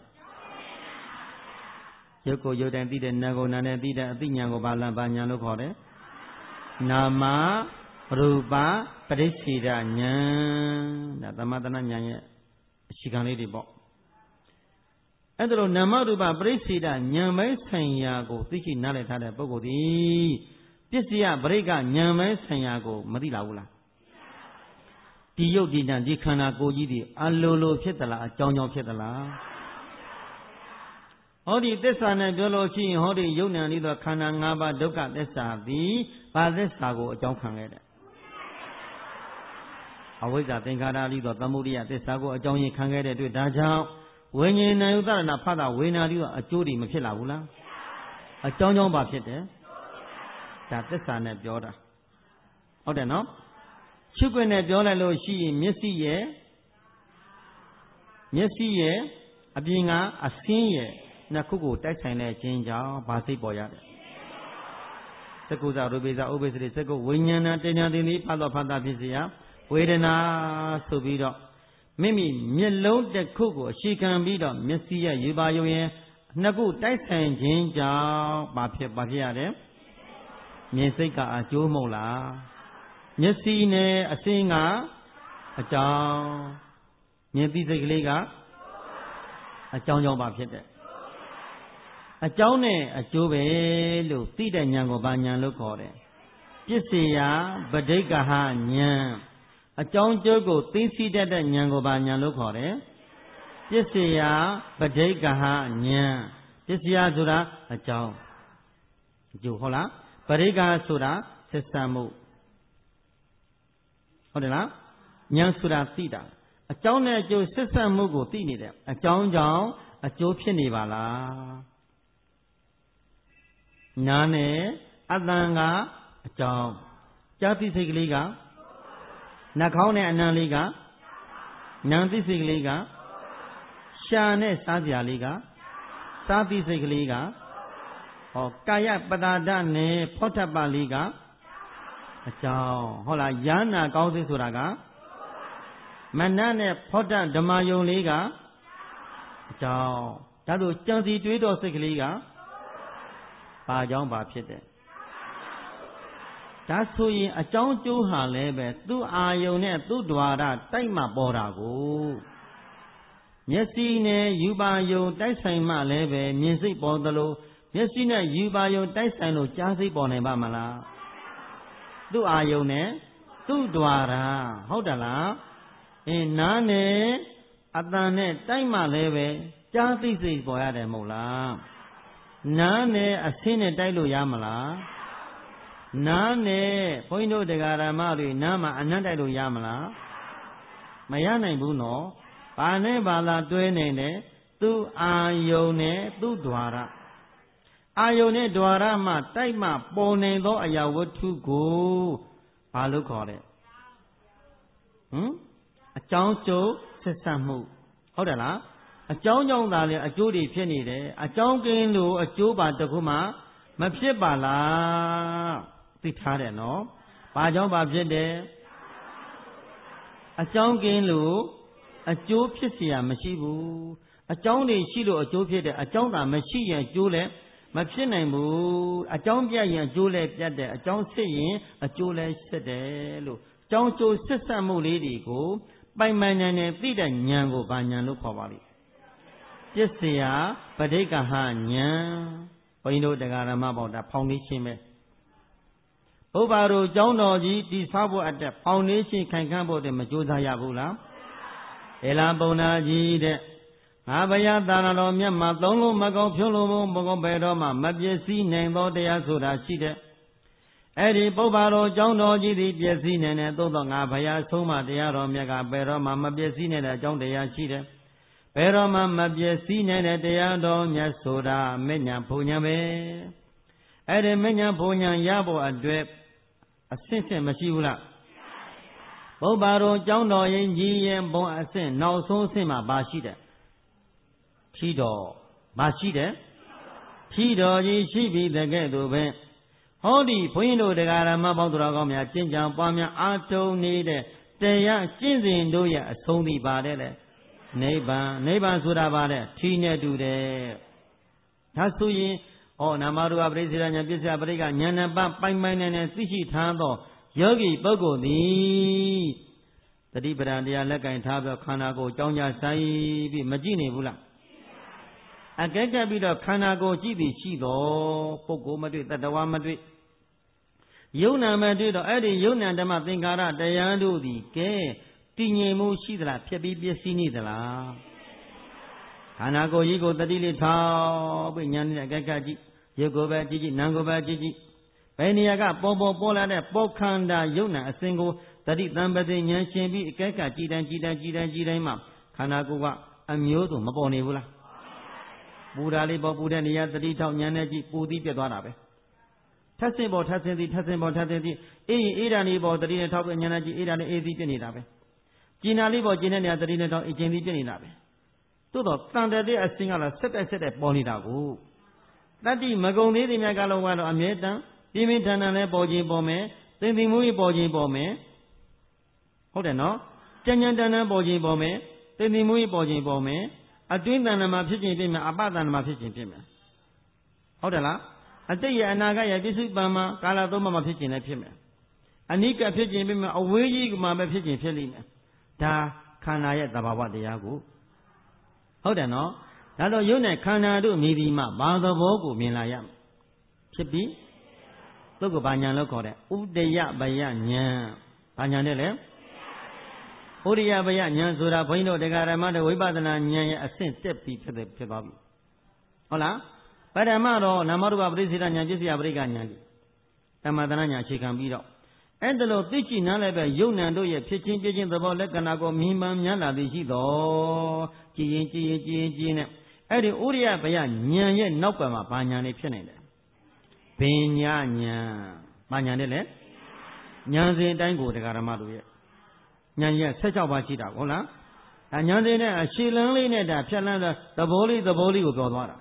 Yoko Yodan did a Nago Nana did a Dinyango Balan Banyano Kore Nama Ruba Padisida Nyan Natamadana Nyan Shikani Bo Andro Nama Ruba Brisida Nyame Sanyago Tiki Naleta Bogodi Pisia Brega Nyame Sanyago Madila Tiyo Dina Dikana Gojidi Alolo Petala Jonyo Petala Hodi Tessa Biology, Hodi Yuna Nido Kana Naba Doka Tessa, the Badesago, John Kanged. Always I think I leave the Tamuria Tessago, John Kanged to Daja. When you know that a father, when are you a Judy Machila? A John Baptiste? That the son of Yoda. Oh, then no? Children at Yola, she, Messi, a being a senior. Nakugo, that's a change of Basi Boya. Secuza, Rubiza, obviously, Seco, Winyana, Tena, Palo Panda Vizia, Wedena, Subido, မိမိမျက်လုံးတစ်ခုကိုအရှိခံပြီးတော့မျက်စိရဲ့ယူပါယုံရဲ့နှစ်ခုတိုက်ဆိုင်ခြင်းကြောင့်ဘာဖြစ်ရတယ်မြင်စိတ်ကအကျိုးမဟုတ်လားမျက်စိနဲ့အစင်းကအကြောင်းမြင်သိစိတ်ကလေးကအကြောင်းကြောင့်ဘာဖြစ်တယ်အကြောင်းနဲ့အကျိုးပဲလို့သိတဲ့ဉာဏ်ကိုဘာဉာဏ်လို့ခေါ်တယ်ပစ္စယပဋိက္ခဟဉာဏ်အကြောင်းကျိုးကိုသိသိတတ်တဲ့ဉာဏ်ကိုဘာဉာဏ်လို့ခေါ်တယ်ပစ္စယပဋိက္ခဟဉာဏ်ပစ္စယဆိုတာအကြောင်းအကျိုးဟုတ်လားပဋိက္ခဆိုတာဆက်ဆံမှုဟုတ်တယ်လားဉာဏ်ဆိုတာသိတာအကြောင်းနဲ့အကျိုးဆက်ဆံမှုကိုသိနေတယ်အကြောင်းကြောင့်အကျိုးဖြစ်နေပါလားနားနဲ့အတန်ကအကြောင်းကြားသိစိတ်ကလေးကနှာခေါင်းနဲ့အနံလေးကနာမ်သိစိတ်ကလေးကရှာနဲ့စားစရာလေးကစားသိစိတ်ကလေးကဟောကာယပတာဒနဲ့ဖောထပလေးကအကြောင်းဟုတ်လားယာနာကောင်းစိတ်ဆိုတာကမနနဲ့ဖောထဓမ္မယုံလေးကအကြောင်းဒါတို့ကြံစီတွေးတော်စိတ်ကလေးကဘာကြောင့်ဘာဖြစ်တယ်ဒါဆိုရင်အကြောင်းကျိုးဟာလည်းပဲသူ့အာယုံနဲ့သူ့ द्वार တိုက်မှပေါ်တာကိုမျက်စိနဲ့ယူပါယုံတိုက်ဆိုင်မှလည်းပဲမြင်စိတ်ပေါ်သလိုမျက်စိနဲ့ယူပါယုံတိုက်ဆိုင်လို့ကြားစိတ်ပေါ်နိုင်ပါမလားသူ့အာယုံနဲ့သူ့ द्वार ဟုတ်တယ်လားနားနဲ့အတန်နဲ့တိုက်မှလည်းပဲကြားသိစိတ်ပေါ်ရတယ်မဟုတ်လားနားနဲ့အဆင်းနဲ့တိုက်လို့ရမလားနားနဲ့ဘုန်းကြီးတို့တရားဓမ္မတွေနားမှာအနံ့တိုက်လို့ရမလားမရနိုင်ဘူးနော်ဘာနဲ့ဘာလာတွဲနေတယ်သူ့အာယုံနဲ့သူ့ द्वार အာယုံနဲ့ द्वार မှာတိုက်မှပေါ်နေသောအရာဝတ္ထုကိုဘာလို့ခေါ်လဲအကြောင်းကျိုးဆက်ဆံမှုဟုတ်တယ်လားအကြောင်းကြောင့်သာလေအကျိုးတွေဖြစ်နေတယ်အကြောင်းကင်းလို့အကျိုးပါတခုမှမဖြစ်ပါလားသိထားတယ်နော်ဘာကြောင့်ဘာဖြစ်တယ်အကြောင်းကင်းလို့အကျိုးဖြစ်เสียမရှိဘူးအကြောင်းတွေရှိလို့အကျိုးဖြစ်တယ်အကြောင်းသာမရှိရင်အကျိုးလည်းမဖြစ်နိုင်ဘူးအကြောင်းပြတ်ရင်အကျိုးလည်းပြတ်တယ်အကြောင်းစစ်ရင်အကျိုးလည်းစစ်တယ်လို့အကြောင်းကျိုးဆက်ဆက်မှုလေးတွေကိုပိုင်ပိုင်နိုင်သိတဲ့ဉာဏ်ကိုဘာဉာဏ်လို့ခေါ်ပါလိမ့်ပစ္စယပဋိက္ခဟဉာဏ်ဘုန်းကြီးတို့တရားဓမ္မပေါင်းတာဖောင်ဒေးရှင်းပဲဥပ္ပါတို့ကျောင်းတော်ကြီးတည်ဆောက်ဖို့အတွက်ဖောင်ဒေးရှင်းခိုင်ခန့်ဖို့တဲ့မကြိုးစားရဘူးလားဧလာပုံနာကြီးတဲ့ငါဘုရားသာနာတော်မြတ်မှာသုံးလို့မကောင်းဖြုံးလို့မကောင်းဘယ်တော့မှမပျက်စီးနိုင်သောတရားဆိုတာရှိတဲ့အဲ့ဒီပုဗ္ဗာတော်ကျောင်းတော်ကြီးသည်ပျက်စီးနိုင်တဲ့သို့သောငါဘုရားဆုံးမတရားတော်မြတ်ကဘယ်တော့မှမပျက်စီးနိုင်တဲ့အကြောင်းတရားရှိတယ်ဘယ်တော့မှမပျက်စီးနိုင်တဲ့တရားတော်မြတ်ဆိုတာမေညာဘုံညာပဲအဲ့ဒီမေညာဘုံညာရဖို့အတွက်အဆင့်ဆင့်မရှိဘူးလားပုဗ္ဗာတော်ကျောင်းတော်ရင်ကြီးရင်ဘုံအဆင့်နောက်ဆုံးအဆင့်မှာပါရှိတယ်ထီတော်မရှိတယ်ထီတော်ကြီးရှိပြီတကဲ့သို့ပဲဟောဒီဘုန်းကြီးတို့တရားဓမ္မပေါင်းတော်ကောင်းများကျင့်ကြံပွားများအားထုတ်နေတဲ့တရားကျင့်စဉ်တို့ရဲ့အဆုံးဒီပါတယ်လေနိဗ္ဗာန်ဆိုတာပါတဲ့ထီနဲ့တူတယ်ဒါဆိုရင်နာမရူပပရိစ္ဆေဒညာပစ္စယပရိက္ခဉာဏ်နဲ့ပိုင်ပိုင်နဲ့သိရှိထားသောယောဂီပုဂ္ဂိုလ်သည်တတိပဒံတရားလက်ကင်ထားပြီးခန္ဓာကိုယ်ကြောင်းကြဆိုင်ပြီးမကြည့်နေဘူးလားအကဲကပ်ပြီးတော့ခန္ဓာကိုယ်ကြည့်ပြီးရှိတော့ပုဂ္ဂိုလ်မတွေ့တတဝါမတွေ့ယုံနာမတွေ့တော့အဲ့ဒီယုံနာဓမ္မသင်္ခါရတရားတို့သည်ကဲတည်ငြိမ်မှုရှိသလားဖြစ်ပြီးပျက်စီးနေသလားခန္ဓာကိုယ်ကြီးကိုတတိလေးထောက်ပြီးဉာဏ်နဲ့အကဲကပ်ကြည့်ရုပ်ကိုယ်ပဲကြည့်ကြည့်နာမ်ကိုယ်ပဲကြည့်ကြည့်ဘယ်နေရာကပေါ်လာတဲ့ပေါ်ခန္ဓာယုံနာအစဉ်ကိုတတိတံပတိဉာဏ်ရှင်ပြီးအကဲကပ်ကြည်တိုင်းမှာခန္ဓာကိုယ်ကအမျိုးစုံမပေါ်နေဘူးလားပူတာလေးပေါ်ပူတဲ့နေရာတတိထောက်ဉာဏ်နဲ့ကြည့်ပူသည်ပြတ်သွားတာပဲထပ်ဆင်းပေါ်ထပ်ဆင်းသည်အေးဓာနေပေါ်တတိနဲ့ထောက်ပြီးဉာဏ်နဲ့ကြည့်အေးဓာနေအေးသည်ပြနေတာပဲကျင်နာလေးပေါ်ကျင်တဲ့နေရာတတိနဲ့ထောက်ကျင်သည်ပြနေတာပဲသို့တော့တန်တဲ့အစဉ်ကတော့ဆက်တဲ့ပေါ်နေတာကိုတတိမကုံသေးသည်များကလုံးကတော့အမြဲတမ်းပြင်းပြင်းထန်ထန်လည်းပေါ်ခြင်းပေါ်မယ်သိသိမှုကြီးပေါ်ခြင်းပေါ်မယ်ဟုတ်တယ်နော်ကြံ့ကြံ့တန်တန်ပေါ်ခြင်းပေါ်မယ်တိမ်တိမ်မွေးပေါ်ခြင်းပေါ်မယ်အတွင်းတဏ္ဍမှာဖြစ်ခြင်းဖြစ်မယ်အပတဏ္ဍမှာဖြစ်ခြင်းဖြစ်မယ်ဟုတ်တယ်လားအတိတ်ရဲ့အနာဂတ်ရဲ့ပြစ္ဆုတ်ပံမှာကာလသုံးပါးမှာဖြစ်ခြင်းလည်းဖြစ်မယ်အနိကဖြစ်ခြင်းဖြစ်မယ်အဝေးကြီးမှာပဲဖြစ်ခြင်းဖြစ်လိမ့်မယ်ဒါခန္ဓာရဲ့သဘာဝတရားကိုဟုတ်တယ်နော်ဒါတော့ယုတ်နဲ့ခန္ဓာတို့မြည်ဒီမှာဘာသဘောကိုမြင်လာရမယ်ဖြစ်ပြီးသူ့ကိုဘာညာလို့ခေါ်တဲ့ဥဒယဘယဉာဏ်ဘာညာနဲ့လဲဥဒယဘယဉာဏ်ဆိုတာဘုန်းကြီးတို့တရားဓမ္မတွေဝိပဿနာဉာဏ်ရဲ့အဆင့်တက်ပြီးဖြစ်သွားပြီဟုတ်လားပထမတော့နာမရူပပရိစ္ဆေဒဉာဏ်ပစ္စယပရိက္ခဉာဏ်ဒီဓမ္မတဏဉာဏ်အခြေခံပြီးတော့အဲ့ဒါလို့သိကြည်နားလည်းပဲယုတ်နံတို့ရဲ့ဖြစ်ချင်းပြချင်းသဘောလက္ခဏာကိုမြင်မှန်များလာသည်ရှိတော်ကြည်ရင်နဲ့အဲ့ဒီဥရိယဘယဉာဏ်ရဲ့နောက်ကွယ်မှာဘာဉာဏ်လေးဖြစ်နေတယ်ပညာဉာဏ်ဘာဉာဏ်နဲ့လဲဉာဏ်စဉ်အတိုင်းကိုတရားဓမ္မတို့ရဲ့ဉာဏ်ရဲ့16ပါးရှိတာဟုတ်လားဒါဉာဏ်စဉ်နဲ့အရှိလန်းလေးနဲ့ဒါဖြတ်လန်းတဲ့သဘောလေးကိုပြောသွားတာ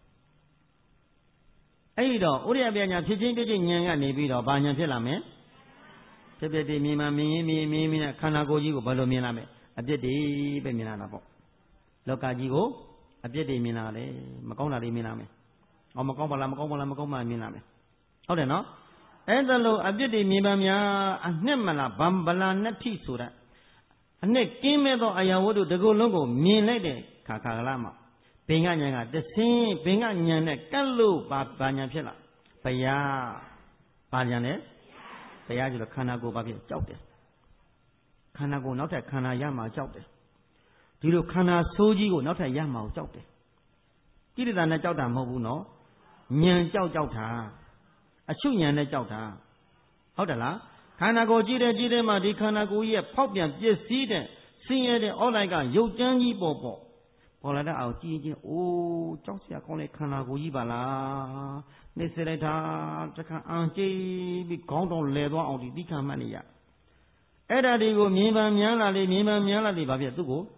အဲ့ဒီတော့ဥရိယဘယဉာဏ်ဖြစ်ချင်းပြချင်းဉာဏ်ကနေပြီးတော့ဘာဉာဏ်ဖြစ်လာမယ်ဖြစ်ဖြစ်တည်မြင်မှမြင်ရင်မြင်နဲ့ခန္ဓာကိုယ်ကြီးကိုဘယ်လိုမြင်လာမလဲအပြစ်တွေပဲမြင်လာတာပေါ့လောကကြီးကိုအပြစ်တွေမြင်လာတယ်မကောင်းတာတွေမြင်လာမယ်မကောင်းပါလားမြင်လာမယ်ဟုတ်တယ်နော်အဲ့ဒါလို့အပြစ်တွေမြင်ပါများအနှစ်မလားဗံဗလာနတ္ထိဆိုတာအနှစ်ကင်းမဲ့သောအရာဝတ္ထုတကူလုံးကိုမြင်လိုက်တဲ့ခါကလာမှာဘင်္ဂဉာဏ်ကတဆင်းဘင်္ဂဉာဏ်နဲ့ကတ်လို့ဘာဉာဏ်ဖြစ်လာဘယဘာဉာဏ်လဲဘုရားဆိုတော့ခန္ဓာကိုယ်ဘာဖြစ်ကြောက်တယ်ခန္ဓာကိုယ်နောက်ထပ်ခန္ဓာရမှာကြောက်တယ်ဒီလိုခန္ဓာဆိုးကြီးကိုနောက်ထပ်ရမှာကိုကြောက်တယ်ကိလေသာနဲ့ကြောက်တာမဟုတ်ဘူးနော်ဉာဏ်ကြောက်တာအရှုဉာဏ်နဲ့ကြောက်တာဟုတ်တယ်လားခန္ဓာကိုယ်ကြည့်တဲ့မှာဒီခန္ဓာကိုယ်ရဲ့ဖောက်ပြန်ပျက်စီးတဲ့ဆင်းရဲတဲ့ဩလိုက်ကရုပ်ကြမ်းကြီးပေါ်လာတဲ့အောင်ကြည့်အိုးကြောက်စရာကောင်းတဲ့ခန္ဓာကိုယ်ကြီးပါလားနေစလိုက်တာတခါအံကြည့်ပြီးခေါင်းတော်လဲသွားအောင်ဒီသိခံမှတ်နေရအဲ့ဒါတွေကိုမြင်ပန်းများလာလေဘာဖြစ်သူ့ကို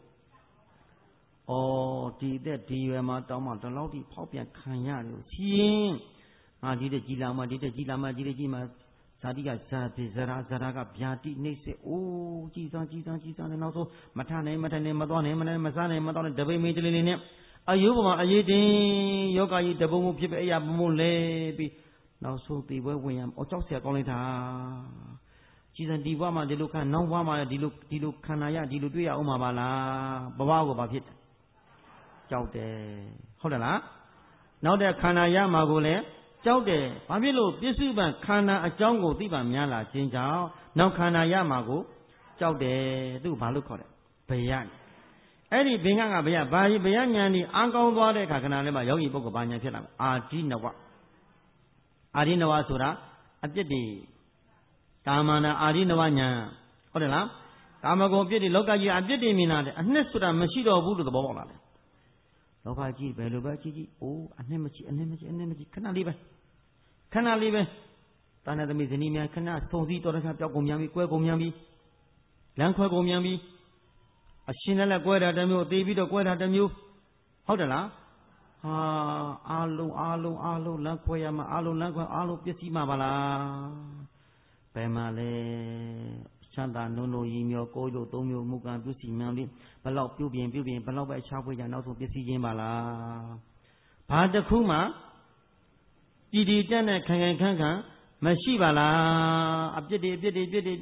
ဒီသက်ဒီရွယ်မှာတောင်းမှတလောက်ထိဖောက်ပြန်ခံရတယ်ရှင်ငါဒီတဲ့ကြီးလာမှဇာတိကဇာကဗျာတိနှိမ့်စစ်အိုးကြည်စမ်းနဲ့နောက်ဆုံးမထနိုင်မသွားနိုင်မစားနိုင်မတော့တပိမေးတလေးနဲ့အယုပမာအရေးတင်ယောဂကြီးတပုံမှုဖြစ်ပဲအရာပုံမှုလဲပြီးနောက်ဆုံးသေပွဲဝင်ရကြောက်เสียကောင်းလိုက်တာကြည်စမ်းဒီဘဝမှာဒီလိုခံနောက်ဘဝမှာဒီလိုခန္ဓာရဒီလိုတွေ့ရအောင်မှာပါလားဘဝကိုဘာဖြစ်ကြောက်တယ်ဟုတ်တယ်လားနောက်တဲ့ခန္ဓာရမှာကိုလည်းကြောက်တယ်ဘာဖြစ်လို့ပစ္စုပန်ခန္ဓာအကြောင်းကိုသိပါများလာခြင်းကြောင့်နောက်ခန္ဓာရမှာကိုကြောက်တယ်သူ့ဘာလို့ခေါ်တယ်ဘယအဲ့ဒီဘင်္ဂကဘယဘာကြီးဘယဉာဏ်ဒီအာကောင်းသွားတဲ့အခါခဏလေးမှာယောဂီပုဂ္ဂိုလ်ဘာဉာဏ်ဖြစ်လာမလဲအာဒီနဝဆိုတာအပြစ်တွေကာမနာအာဒီနဝဉာဏ်ဟုတ်တယ်လားကာမဂုဏ်အပြစ်တွေလောကကြီးအပြစ်တွေမြင်လာတယ်အနှစ်ဆိုတာမရှိတော့ဘူးလို့သဘောပေါက်လာတယ်လောကကြီးဘယ်လိုပဲကြည့်အိုးအနှစ်မရှိခဏလေးပဲတာဏသမီးဇနီးများခဏဆုံစည်းတော်တဲ့ခါပြောက်ကုန်မြန်ပြီကွဲကုန်မြန်ပြီလမ်းခွဲကုန်မြန်ပြီအရှင်လည်းကွဲတာတစ်မျိုးသေပြီးတော့ကွဲတာတစ်မျိုးဟုတ်တယ်လားအားလုံးလမ်းခွဲရမှာအားလုံးပစ္စည်းမှာပါလားဘယ်မှာလဲချမ်းသာနုံရီမျိုးကိုရုပ်သုံးမျိုးမူကံပြုစီမှန်ပြီးဘလောက်ပြုပြင်ဘလောက်ပဲရှားဖွေကြနောက်ဆုံးပစ္စည်းချင်းပါလားဘာတစ်ခုမှကြည်တက်နဲ့ခံမရှိပါလားအပြစ်တွေမြင်သွားပြီ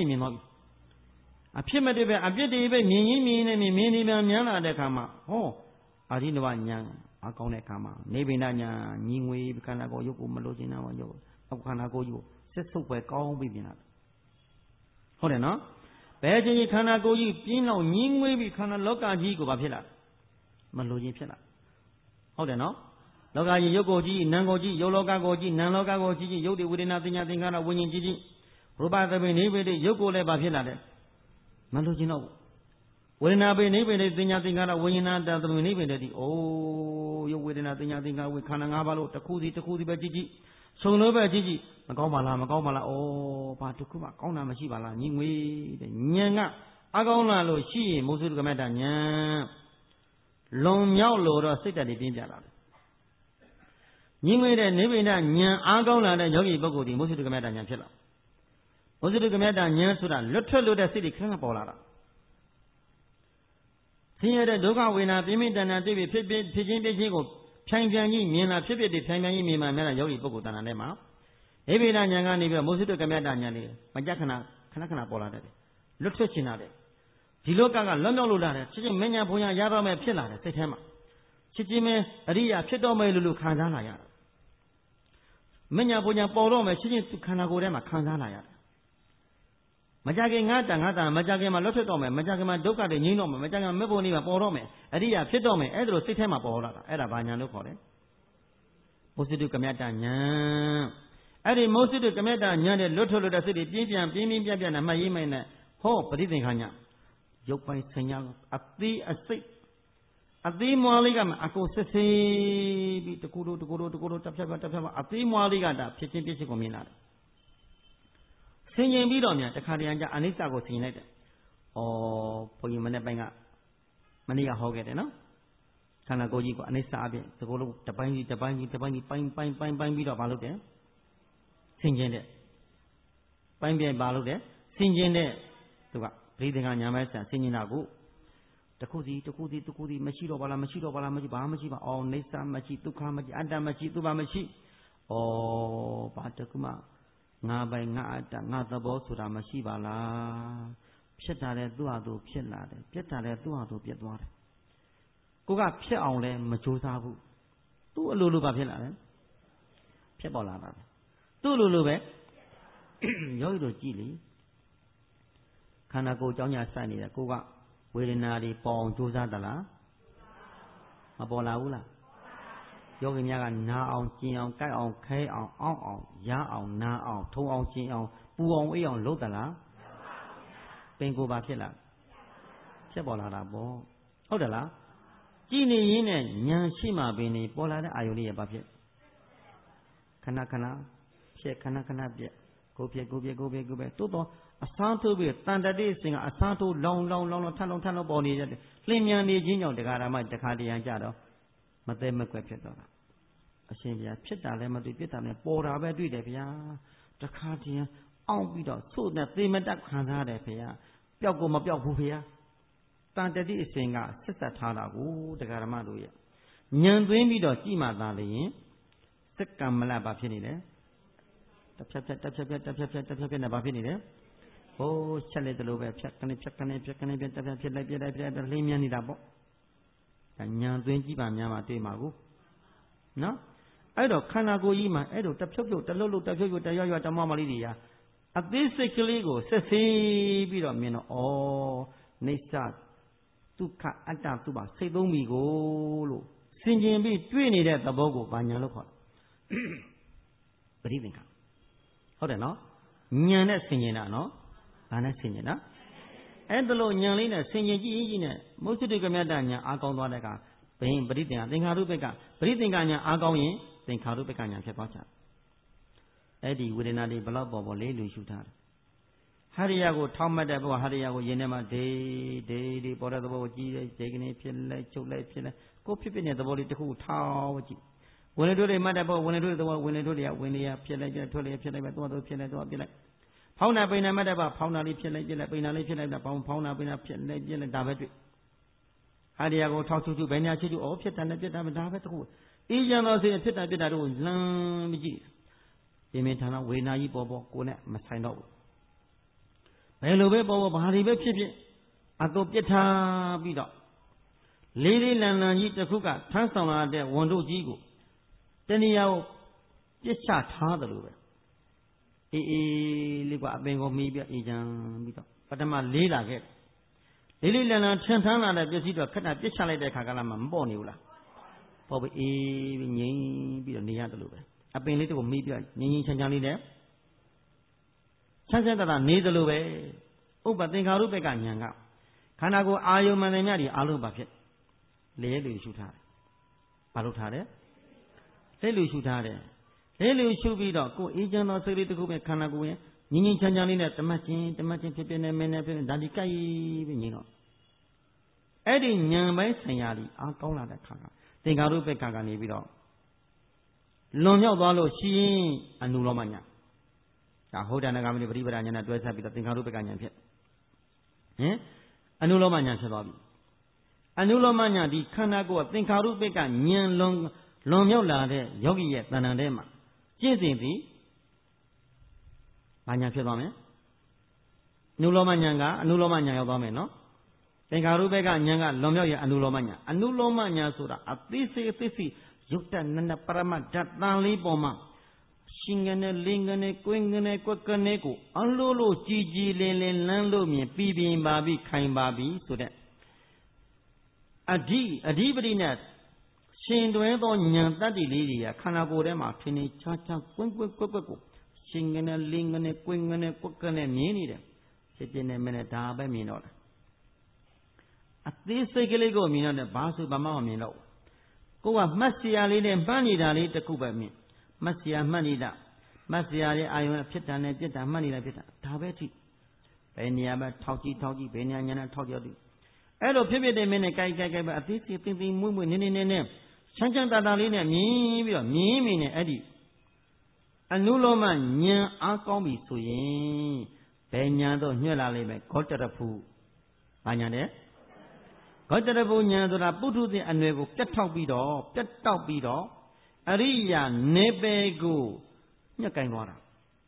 အဖြစ်မတည်းပဲအပြစ်တွေပဲမြင်နေများလာတဲ့အခါမှာအာရိနဝဉာဏ်အကောင်းတဲ့အခါမှာနေဗိဒဉာဏ်ညီငွေခန္ဓာကိုယ်ရုပ်ကိုမလို့ခြင်းနာရုပ်ခန္ဓာကိုယ်ကြီးကိုဆက်ဆုပ်ပဲကောင်းပြီးပြင်လာဟုတ်တယ်နော်ဘယ်ချင်းခန္ဓာကိုယ်ကြီးပြင်းတော့ညီငွေပြီးခန္ဓာလောကကြီးကိုဘာဖြစ်လာမလို့ခြင်းဖြစ်လာဟုတ်တယ်နော်လောကကြီးရုပ်ကိုကြည့်နာမ်ကိုကြည့်ရုပ်လောကကိုကြည့်နာမ်လောကကိုကြည့်ရုပ်တွေဝေဒနာသင်ညာသင်္ခါရဝိညာဉ်ကြည့်ရူပသဗ္ဗေနိဗ္ဗေတိရုပ်ကိုလည်းဘာဖြစ်လာတယ်မလို့ခြင်းတော့ဝေဒနာပေနိဗ္ဗေတိသင်ညာသင်္ခါရဝိညာဏသဗ္ဗေနိဗ္ဗေတိရုပ်ဝေဒနာသင်ညာသင်္ခါရခန္ဓာ၅ပါးလို့တစ်ခုစီပဲကြည့်ဆုံလို့ပဲကြည့်မကောင်းပါလားဘာတစ်ခုမှကောင်းတာမရှိပါလားညီငွေတဲ့ဉာဏ်ကအကောင်းလာလို့ရှိရင်မောစုကမတ္တဉာဏ်လွန်မြောက်လို့တော့စိတ်ဓာတ်တွေပြင်းပြလာတယ်ညီငွေတဲ့နိဗ္ဗာန်ဉာဏ်အားကောင်းလာတဲ့ယောဂီပုဂ္ဂိုလ်ဒီမုသုတ္တကမတ္တဉာဏ်ဖြစ်လာမုသုတ္တကမတ္တဉာဏ်ဆိုတာလွတ်ထွက်လို့တဲ့စိတ်တွေခဏပေါ်လာတာဆင်းရဲတဲ့ဒုက္ခဝေဒနာပြင်းပြင်းထန်ထန်တွေ့ပြီးဖြစ်ချင်းကိုဖြိုင်ပြန်ကြီးမြင်လာဖြစ်တွေဖြိုင်ပြန်ကြီးမြင်မှများတဲ့ယောဂီပုဂ္ဂိုလ်တဏ္ဍာထဲမှာနိဗ္ဗာန်ဉာဏ်ကနေပြီးတော့မောစိတ္တကမြတ္တဉာဏ်လေးမကြခဏပေါ်လာတယ်လွတ်ထွက်ချင်တာတယ်ဒီလောကကလွတ်မြောက်လို့လာတယ်ချစ်ချင်းမညာဘုံညာရတော့မယ်ဖြစ်လာတယ်စိတ်ထဲမှာချစ်ချင်းမဲအရိယာဖြစ်တော့မယ်လို့ခံစားလာရတယ်မညာဘုံညာပေါ်တော့မယ်ချစ်ချင်းခန္ဓာကိုယ်ထဲမှာခံစားလာရတယ်မကြခင်ငါတန်မကြခင်မှာလွတ်ထွက်တော့မယ်မကြခင်မှာဒုက္ခတွေငြိမ်းတော့မယ်မကြခင်မှာမေဖို့နေမှာပေါ်တော့မယ်အရိယာဖြစ်တော့မယ်အဲ့ဒါလိုစိတ်ထဲမှာပေါ်လာတာအဲ့ဒါဘာညာလို့ခေါ်တယ်မောစိတ္တကမြတ္တဉာဏ်အဲ့ဒီမောစိတ္တကမြတ္တဉာဏ်နဲ့လွတ်ထွက်လို့တဲ့စိတ်တွေပြင်းပြနဲ့မှတ်ရေးမိုင်းနဲ့ဟောပဋိသင်္ခါညာရုပ်ပိုင်းဆင်ညာအသေးအစိတ်အသေးမွားလေးကမှအကုန်စစ်ဆေးပြီးတကူတို့တက်ဖြတ်အသေးမွားလေးကဒါဖြစ်ချင်းကိုမြင်လာတယ်ဆင်ញင်ပြီးတော့မြန်တခါတရံကျအနိစ္စကိုဆင်ញင်လိုက်တယ်။ဘုန်းကြီးမနေ့ပိုင်းကမနေ့ကဟောခဲ့တယ်နော်။ခန္ဓာကိုယ်ကြီးကအနိစ္စအပြင်ဒီကိုယ်လုံးတပိုင်းကြီးပိုင်းပြီးတော့မလုပ်တယ်။ဆင်ញင်တဲ့ပိုင်းပြပါလို့တယ်ဆင်ញင်တဲ့သူကပရိသင်္ခာညာမဲဆန်ဆင်ញင်တာကိုတခုစီမရှိတော့ပါလားမရှိဘာမရှိပါနိစ္စမရှိဒုက္ခမရှိအတ္တမရှိသူဘာမရှိဘာတခုမှငါပိုင်ငါအတ္တငါသဘောဆိုတာမရှိပါလားဖြစ်တာလဲသူ့ဟာသူဖြစ်လာတယ်ပြက်တာလဲသူ့ဟာသူပြက်သွားတယ်ကိုကဖြစ်အောင်လဲမကြိုးစားဘူးသူ့အလိုလိုပါဖြစ်လာတယ်ဖြစ်ပေါ်လာတာပဲသူ့အလိုလိုပဲယောဂီတို့ကြည့်လေခန္ဓာကိုယ်ကြောင်းညာစိုက်နေတယ်ကိုကဝေဒနာတွေပေါ်အောင်ကြိုးစားသလားမပေါ်လာဘူးလားယောဂီများကနာအောင်ကျင်အောင်ကြိုက်အောင်ခဲအောင်အောင့်အောင်ရအောင်နာအောင်ထုံအောင်ကျင်အောင်ပူအောင်အေးအောင်လုပ်သလားပင်ကိုယ်ပါဖြစ်လာဖြစ်ပေါ်လာတာပေါ့ဟုတ်တယ်လားကြည်နေရင်းနဲ့ဉာဏ်ရှိမှပင်နေပေါ်လာတဲ့အာယုလေးရပါဖြစ်ခဏဖြစ်ခဏပြက်ကိုဖြစ်တိုးတော့အစားထိုးပြီးတန်တတိစင်ကအစားထိုးလောင်ထပ်လောပေါ်နေတယ်လင်းမြန်နေခြင်းကြောင့်တရားဓမ္မတခါတရံကြတော့မသေးမကွက်ဖြစ်တော့တာအရှင်ဗျာဖြစ်တာလည်းမတွေ့ပြစ်တာလည်းပေါ်တာပဲတွေ့တယ်ဗျာတခါတရံအောင့်ပြီးတော့သို့နဲ့သေမတက်ခံစားတယ်ဗျာပျောက်ကိုမပျောက်ဘူးဗျာတန်တတိအစဉ်ကဆက်ဆက်ထားတာကိုတရားဓမ္မတို့ရဲ့ဉာဏ်သွင်းပြီးတော့ကြည်မှသာလျင်စက္ကမလဘာဖြစ်နေလဲတက်ဖြတ်နဲ့ဘာဖြစ်နေလဲဟိုးချက်လိုက်တယ်လို့ပဲဖြတ်ကနေတက်ဖြတ်ဖြစ်လိုက်လင်းမြန်နေတာပေါ့ညာသွင်းကြည့်ပါများမှာတွေ့မှာကိုနော်အဲ့တော့ခန္ဓာကိုယ်ကြီးမှာအဲ့တော့တဖြုတ်တလှုပ်တဖြုတ်တရွတမမလေးတွေရာအသေးစိတ်ကလေးကိုဆက်ဆေးပြီးတော့မြင်တော့နေသဒုက္ခအတ္တသူပါစိတ်သုံးပြီကိုလို့ဆင်ခြင်ပြီးတွေ့နေတဲ့သဘောကိုဘာညာလို့ခေါ်ပရိသင်္ခါဟုတ်တယ်နော်ညာနဲ့ဆင်ခြင်တာနော်ဘာနဲ့ဆင်ခြင်တာအဲ့ဒါလို့ဉာဏ်လေးနဲ့ဆင်ခြင်ကြည့်နဲ့မုစ္စိတကမြတ္တဉာဏ်အားကောင်းသွားတဲ့အခါဘိပရိသင်္ခါသင်္ခါရုပ္ပကပရိသင်္ခါဉာဏ်အားကောင်းရင်သင်္ခါရုပ္ပကဉာဏ်ဖြစ်သွားကြအဲ့ဒီဝေဒနာတွေဘလောက်ပေါ်လေးလူရှုထားတယ်ဟရိယကိုထောက်မှတ်တဲ့ဘုရားဟရိယကိုယင်ထဲမှာဒေပေါ်တဲ့သဘောကိုကြည့်တဲ့စိတ်ကနေဖြစ်လိုက်ချုပ်လိုက်ဖြစ်လိုက်ကိုဖြစ်တဲ့သဘောလေးတစ်ခုထောက်ကြည့်ဝင်လေတို့တွေမှတ်တဲ့ဘုရားဝင်လေတို့သဘောဝင်လေတို့တွေကဝင်လေရဖြစ်လိုက်ထွက်လေဖြစ်လိုက်ပဲသွားဖြစ်လိုက်သွားပြလိုက်ဖောင်းတာပိန်တာမှတ်တဲ့ဘဖောင်းတာလေးဖြစ်လိုက်ပိန်တာလေးဖြစ်လိုက်တာဖောင်းတာပိန်တာဖြစ်လိုက်ဒါပဲတွေ့ဟာဒီယာကိုထောက်ချူဘယ်ညာချူဖြစ်တာနဲ့ပြတ်တာဒါပဲတခုအေးချမ်းသောစိတ်ဖြစ်တာတို့လမ်းမကြည့်ပြင်းပြထန်တော့ဝေဒနာကြီးပေါ်ကိုနဲ့မဆိုင်တော့ဘူးဘယ်လိုပဲပေါ်ဘာတွေပဲဖြစ်အကုန်ပြစ်ထားပြီးတော့လေးလံကြီးတစ်ခုကထမ်းဆောင်လာတဲ့ဝန်တို့ကြီးကိုတဏှာကိုပြစ်ချထားတယ်လို့ပဲအေးလေးကအပင်ကိုမီးပြအေးချမ်းပြီးတော့ပထမလေးလာခဲ့လေးလံထမ်းလာတဲ့ပစ္စည်းတော့ခက်တာပြစ်ချလိုက်တဲ့ခါကလာမှမပေါ့နေဘူးလားပေါ့ပြီးအေးပြီးငြိမ်ပြီးတော့နေရတယ်လို့ပဲအပင်လေးတကိုမီးပြငြိမ်ချမ်းလေးနဲ့ဆန်းတနေသလိုပဲဥပသင်္ခါရုပ္ပကဉာဏ်ကခန္ဓာကိုယ်အာယုံမှန်တယ်များဒီအာလုံးပါဖြစ်လေလူရှုထားတယ်ဘာလို့ထားတယ်လေလူရှုထားတယ်လေလူရှုပြီးတော့ကိုယ်အေးချမ်းသောစိတ်လေးတစ်ခုပဲခန္ဓာကိုယ်ရဲ့ငြိမ်ချမ်းလေးနဲ့တမတ်ချင်းဖြစ်နေမင်းနဲ့ဖြစ်နေဒါဒီကြိုက်ပြီးငြိမ်တော့အဲ့ဒီဉာဏ်ပိုင်းဆိုင်ရာကြီးအားကောင်းလာတဲ့ခါကသင်္ခါရုပ္ပကကနေပြီးတော့လွန်မြောက်သွားလို့ရှိရင်အနုလောမညာဒါဟုတ်တယ်ငါမင်းပရိပဒညာနဲ့တွဲဆက်ပြီးတော့သင်္ခါရုပ္ပကညာဖြစ်အနုလောမညာဖြစ်သွားပြီအနုလောမညာဒီခန္ဓာကိုယ်သင်္ခါရုပ္ပကဉာဏ်လွန်မြောက်လာတဲ့ယောဂီရဲ့တဏ္ဍာထဲမှာကျင့်စဉ်သည်ဘာညာဖြစ်သွားမယ်အနုလောမညာကအနုလောမညာရောက်သွားမယ်နော်သင်္ခါရုပ္ပကဉာဏ်ကလွန်မြောက်ရဲ့အနုလောမညာဆိုတာအသိစိတ်ရုပ်တဏ္ဏပရမဓာတ်တန်လေးပေါ်မှာရှင်ငနဲ့လင်းငနဲ့ကွင်းငနဲ့ကွက်ကနေကိုအလိုလိုကြည်ကြည်လင်းလင်းလမ်းလို့မြင်ပြီးပြင်းပါပြီခိုင်ပါပြီဆိုတဲ့အဓိပတိနဲ့ရှင်တွဲသောဉာဏ်တတ္တိလေးတွေကခန္ဓာကိုယ်ထဲမှာထင်းထင်းခြားခြားကွင်းကွက်ကိုရှင်ငနဲ့လင်းငနဲ့ကွင်းငနဲ့ကွက်ကနေမြင်နေတယ်ဖြစ်ပြနေမယ်နဲ့ဒါပဲမြင်တော့တယ်အသေးစိတ်ကလေးကိုမြင်တော့တယ်ဘာဆိုဘာမှမမြင်တော့ကိုကမှတ်စရာလေးနဲ့မှတ်နေတာလေးတစ်ခုပဲမြင်မှတ်စရာမှတ်နေတာမှတ်စရာရဲ့အာယုံဖြစ်တာနဲ့ပြစ်တာမှတ်နေတာဖြစ်တာဒါပဲထိဘယ်နေရာပဲထောက်ကြည့်ဘယ်နေရာညာနဲ့ထောက်ကြည့်အဲ့လိုဖြစ်တဲ့မင်းနဲ့ကြိုက်ပဲအသေးစိတ်သိမွေ့နေချမ်းတာလေးနဲ့မြင်ပြီးတော့မြင်နေအဲ့ဒီအနုလောမဉာဏ်အားကောင်းပြီဆိုရင်ဘယ်ဉာဏ်တော့ညွှဲလာလိမ့်မယ်ဂေါတရဖုဘာဉာဏ်လဲဂေါတရဖုဉာဏ်ဆိုတာပုထုဇဉ်အနွယ်ကိုပြတ်တောက်ပြီးတော့အရိယာနေပေကိုညှက်ကင်သွားတာ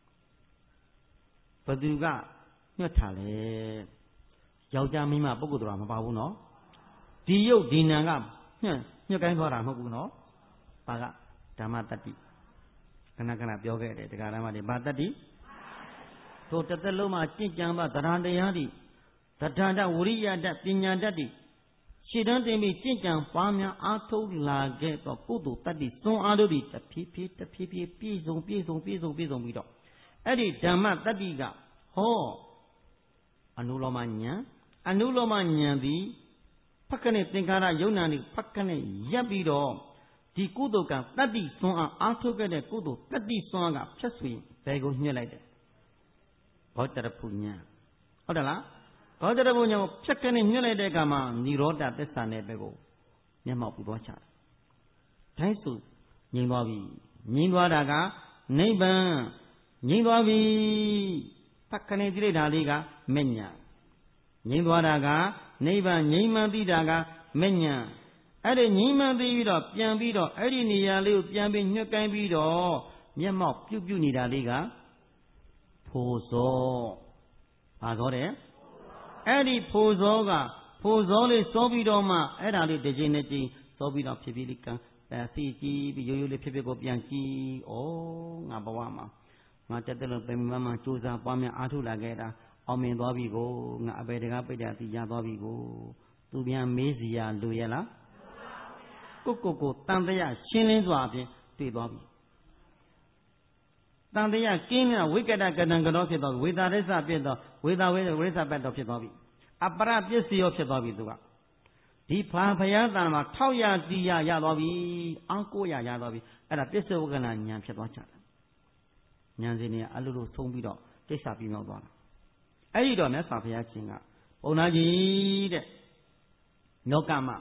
ဘသူကညှက်ထားလဲယောက်ျားမိန်းမပုဂ္ဂိုလ်တော်မပါဘူးနော်ဒီယုတ်ဒီနံကညှက်ကင်သွားတာမဟုတ်ဘူးနော်ဘာကဓမ္မတတ္တိခဏပြောခဲ့တယ်တရားဓမ္မတွေဘာတတ္တိတို့တစ်သက်လုံးမှာကျင့်ကြံပါသရဏတရားတွေသဒ္ဒန္တဝရိယတပညာတတ်တွေရှေ့တန်းတင်ပြီးကျင့်ကြံပွားများအားထုတ်လာခဲ့တော့ကုသိုလ်တတ္တိစွန့်အားတို့တွေတဖြည်းဖြည်းပြည့်စုံပြီးတော့အဲ့ဒီဓမ္မတတ္တိကဟောအနုလောမဉာဏ်သည်ဖက္ခနဲ့သင်္ခါရယုံနာတွေဖက္ခနဲ့ရပ်ပြီးတော့ဒီကုသိုလ်ကတတ္တိစွန့်အားထုတ်ခဲ့တဲ့ကုသိုလ်တတ္တိစွန့်အားကဖြတ်ဆိုရင်ဘယ်ကိုညှက်လိုက်တယ်ဂေါတရဖုဉာဏ်ဟုတ်တယ်လားဂေါတရဖုဉာဏ်ကိုဖြတ်ကနေညှက်လိုက်တဲ့အခါမှာនិရောဓသစ္စာနဲ့ပဲကိုမျက်မှောက်ပြီးသွားချတယ်တိုင်းဆိုငြိမ်သွားပြီငြိမ်သွားတာကနိဗ္ဗာန်ငြိမ်သွားပြီဖတ်ခနဲ့သိလိုက်တာလေးကမဲ့ညာငြိမ်သွားတာကနိဗ္ဗာန်ငြိမ်မှန်သိတာကမဲ့ညာအဲ့ဒီငြိမ်မှန်သိပြီးတော့ပြန်ပြီးတော့အဲ့ဒီနေရာလေးကိုပြန်ပြီးညှက်ကိုင်းပြီးတော့မျက်မှောက်ပြုတ်နေတာလေးကဖိုဇောဘာသောတဲ့အဲ့ဒီဖိုဇောလေးစောပြီးတော့မှအဲ့ဒါလေးတစ်ချိန်နဲ့ချိန်စောပြီးတော့ဖြစ်လေးကံစီကြည့်ပြီးရိုးလေးဖြစ်ကိုပြန်ကြည့်ဩငါဘဝမှာငါတက်တယ်လို့ပြင်မစူးစမ်းပွားများအားထုတ်လာခဲ့တာအောင်မြင်သွားပြီကိုငါအပေတကားပိတ်တာသိရသွားပြီကိုသူပြန်မေးစီရလူရဲ့လားကိုတန်တရားရှင်းလင်းစွာဖြင့်တွေ့သွားပြီတန်တရားကင်းတဲ့ဝိကတကတံကတော့ဖြစ်သွားပြီဝေသာရိစ္ဆဖြစ်တော့ဝေသာဝိရိစ္ဆပတ်တော့ဖြစ်သွားပြီအပရပစ္စည်းရောဖြစ်သွားပြီသူကဒီဘုရားတန်မှာထောက်ရတီးရသွားပြီအားကိုးရသွားပြီအဲ့ဒါပစ္စေဝကနာဉာဏ်ဖြစ်သွားကြတယ်ဉာဏ်စဉ်တွေအလိုလိုဆုံးပြီးတော့တိစ္ဆာပြီးမြောက်သွားတာအဲ့ဒီတော့မြတ်စွာဘုရားရှင်ကဘုန်းသားကြီးတဲ့လောကမှာ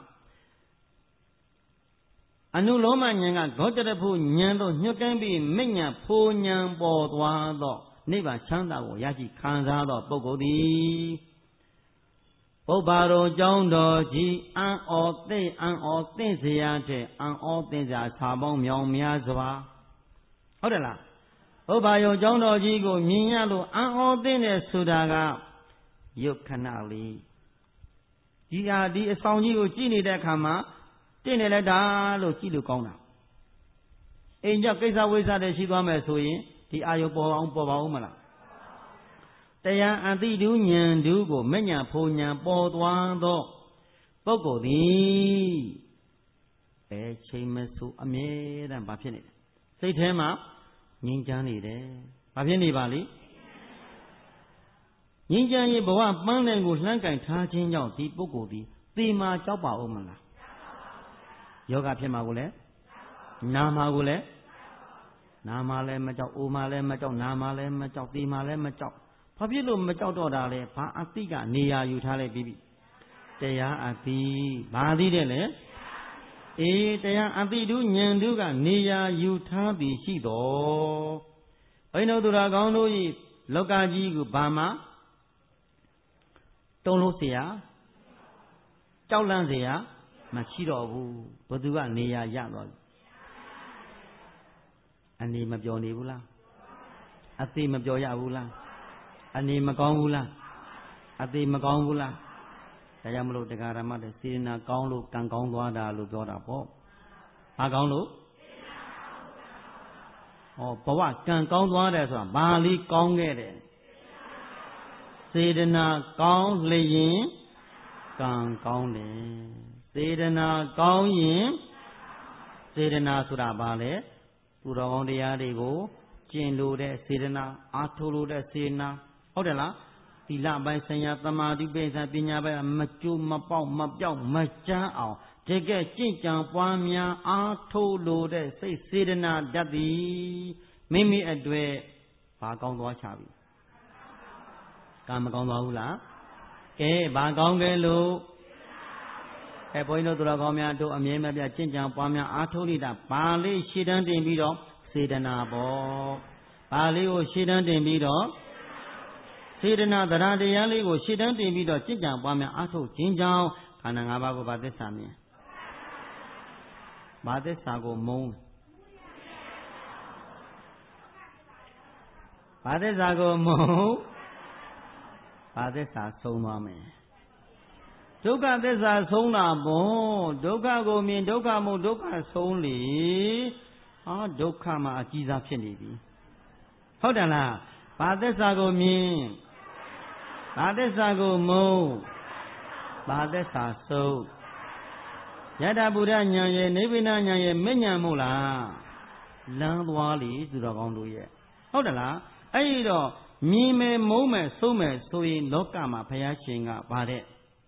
အနုလောမဉာဏ်ကဂေါတရဖုဉာဏ်တို့ညှို့ကိုင်းပြီးမိညာဖိုဉာဏ်ပေါ်သွားတော့နိဗ္ဗာန်ချမ်းသာကိုရရှိခံစားသောပုဂ္ဂိုလ်သည်ပုဗ္ဗာရောကျောင်းတော်ကြီးအံ့ဩသင့်เสียတဲ့အံ့ဩသင့်စရာခြားပေါင်းမြောင်များစွာဟုတ်တယ်လားပုဗ္ဗာရောကျောင်းတော်ကြီးကိုမြင်ရလို့အံ့ဩသင့်တယ်ဆိုတာကယုတ်ခဏလေးဒီဟာဒီအဆောင်ကြီးကိုကြည့်နေတဲ့အခါမှာတင့်နေလက်တာလို့ကြည့်လို့ကောင်းတာအိမ်ကြောင့်ကိစ္စဝိစ္စတွေရှိသွားမယ်ဆိုရင်ဒီအာယုပေါ်ပါအောင်မလားတရားအတိတုဉာဏ်တုကိုမဉ္ဇဏ်ဖိုဉဏ်ပေါ်သွားသောပုဂ္ဂိုလ်သည်အဲချိန်မဆိုအမြဲတမ်းဘာဖြစ်နေလဲစိတ်ထဲမှာငြိမ်းချမ်းနေတယ်ဘာဖြစ်နေပါလိငြိမ်းချမ်းရေးဘဝပန်းနိုင်ကိုလှမ်းကင်ထားခြင်းကြောင့်ဒီပုဂ္ဂိုလ်သည်သေမာကြောက်ပါဦးမလားယောဂဖြစ်မှာကိုလည်းနာမှာကိုလည်းနာမှာလည်းမကြောက်အိုမှာလည်းမကြောက်နာမှာလည်းမကြောက်သေမှာလည်းမကြောက်ဘာဖြစ်လို့မကြောက်တော့တာလဲဘာအသိကနေရာယူထားလိုက်ပြီးပြီတရားအသိဘာသိတဲ့လဲအေးတရားအသိတုဉာဏ်တုကနေရာယူထားပြီးရှိတော်ဘိန်းတို့သူတော်ကောင်းတို့ဤလောကကြီးကိုဘာမှတုံးလို့เสียကြောက်လန့်เสียမရှိတော့ဘူးဘသူကနေရာရသွားပြီအနေမပြောနေဘူးလားအသေးမပြောရဘူးလားအနေမကောင်းဘူးလားအသေးမကောင်းဘူးလားဒါကြောင့်မလို့တရားဓမ္မတွေစေတနာကောင်းလို့ကံကောင်းသွားတာလို့ပြောတာပေါ့ဘာကောင်းလို့ဘဝကံကောင်းသွားတယ်ဆိုတာဘာလေးကောင်းခဲ့တယ်စေတနာကောင်းလျင်ကံကောင်းတယ်စေတနာကောင်းရင်စေတနာဆိုတာဘာလဲသူတော်ကောင်းတရားတွေကိုကျင့်လို့တဲ့စေတနာအားထုတ်လို့တဲ့စေတနာဟုတ်တယ်လားသီလပိုင်းဆရာသမာဓိပိုင်းပညာပိုင်းမကျိုးမပေါက်မပြောက်မကျမ်းအောင်တကယ်ကျင့်ကြံပွားများအားထုတ်လို့တဲ့စိတ်စေတနာတတ်သည်မိမိအတွေ့ဘာကောင်းသွားချပြီကံမကောင်းသွားဘူးလားကဲဘာကောင်းခဲ့လို့ဘုန်းကြီးတို့သူတော်ကောင်းများတို့အမြဲမပြကျင့်ကြံပွားများအားထုတ်နေတာဘာလေးရှေ့တန်းတင်ပြီးတော့စေတနာပေါ့ဘာလေးကိုရှေ့တန်းတင်ပြီးတော့စေတနာတရားတရားလေးကိုရှေ့တန်းတင်ပြီးတော့ကျင့်ကြံပွားများအားထုတ်ခြင်းကြောင့်ခန္ဓာ၅ပါးကိုဘာသစ္စာမြင်ဘာသစ္စာကိုမုန်းဘာသစ္စာကိုမုန်းဘာသစ္စာဆုံးသွားမယ်ဒုက္ခသစ္စာဆုံးတာပေါ့ဒုက္ခကိုမြင်ဒုက္ခမို့ဒုက္ခဆုံးလေဒုက္ခမှာအကြီးစားဖြစ်နေပြီဟုတ်တယ်လားဘာသစ္စာကိုမြင်ဘာသစ္စာကိုမုန်းဘာသစ္စာဆုံးယတဗုဒ္ဓဉာဏ်ရဲ့နိဗ္ဗာန်ဉာဏ်ရဲ့မဉ္ဇဉ်မို့လားလမ်းသွားလေသူတော်ကောင်းတို့ရဲ့ဟုတ်တယ်လားအဲ့ဒီတော့မြင်မယ်မုန်းမယ်ဆုံးမယ်ဆိုရင်လောကမှာဘုရားရှင်ကဗါတဲ့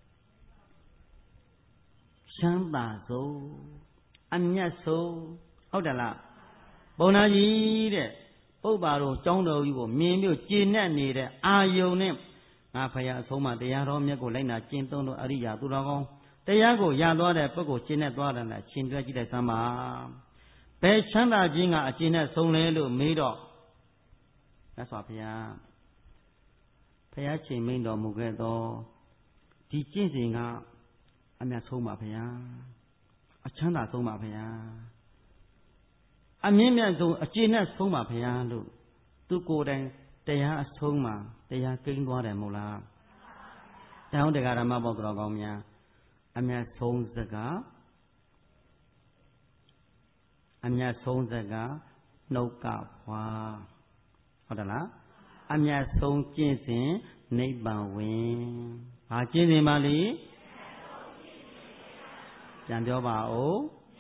ချမ်းသာဆုံးအမြတ်ဆုံးဟုတ်တယ်လားဘုံနာကြီးတဲ့ပုပ္ပါတော်ကျောင်းတော်ကြီးကိုမြင်ပြီးကျေနပ်နေတဲ့အာယုန်နဲ့ငါဖရာအဆုံးမတရားတော်မြတ်ကိုလိုက်နာကျင့်သုံးလို့အရိယာသူတော်ကောင်းတရားကိုရသွားတဲ့ပုဂ္ဂိုလ်ကျေနပ်သွားတယ်နဲ့ရှင်တွဲကြည့်တဲ့သမ်းပါဘယ်ချမ်းသာခြင်းကအကျေနပ်ဆုံးလဲလို့မေးတော့မြတ်စွာဘုရားဘုရားရှင်မိန့်တော်မူခဲ့သောဒီကျင့်စဉ်ကအမြတ်ဆုံးပါဘုရားအချမ်းသာဆုံးပါဘုရားအမြင့်မြတ်ဆုံးအကျေနပ်ဆုံးပါဘုရားလို့သူကိုယ်တိုင်တရားအဆုံးမှာတရားကိန်းသွားတယ်မို့လားတောင်းတရားဓမ္မပေါတော်ကောင်းများအမြတ်ဆုံးစကားအမြတ်ဆုံးစကားနှုတ်ကဖွာဟုတ်တယ်လားအမြတ်ဆုံးကျင့်စဉ်နိဗ္ဗာန်ဝင်ဘာကျင့်စဉ်ပါလိပြန်ပြောပါဦး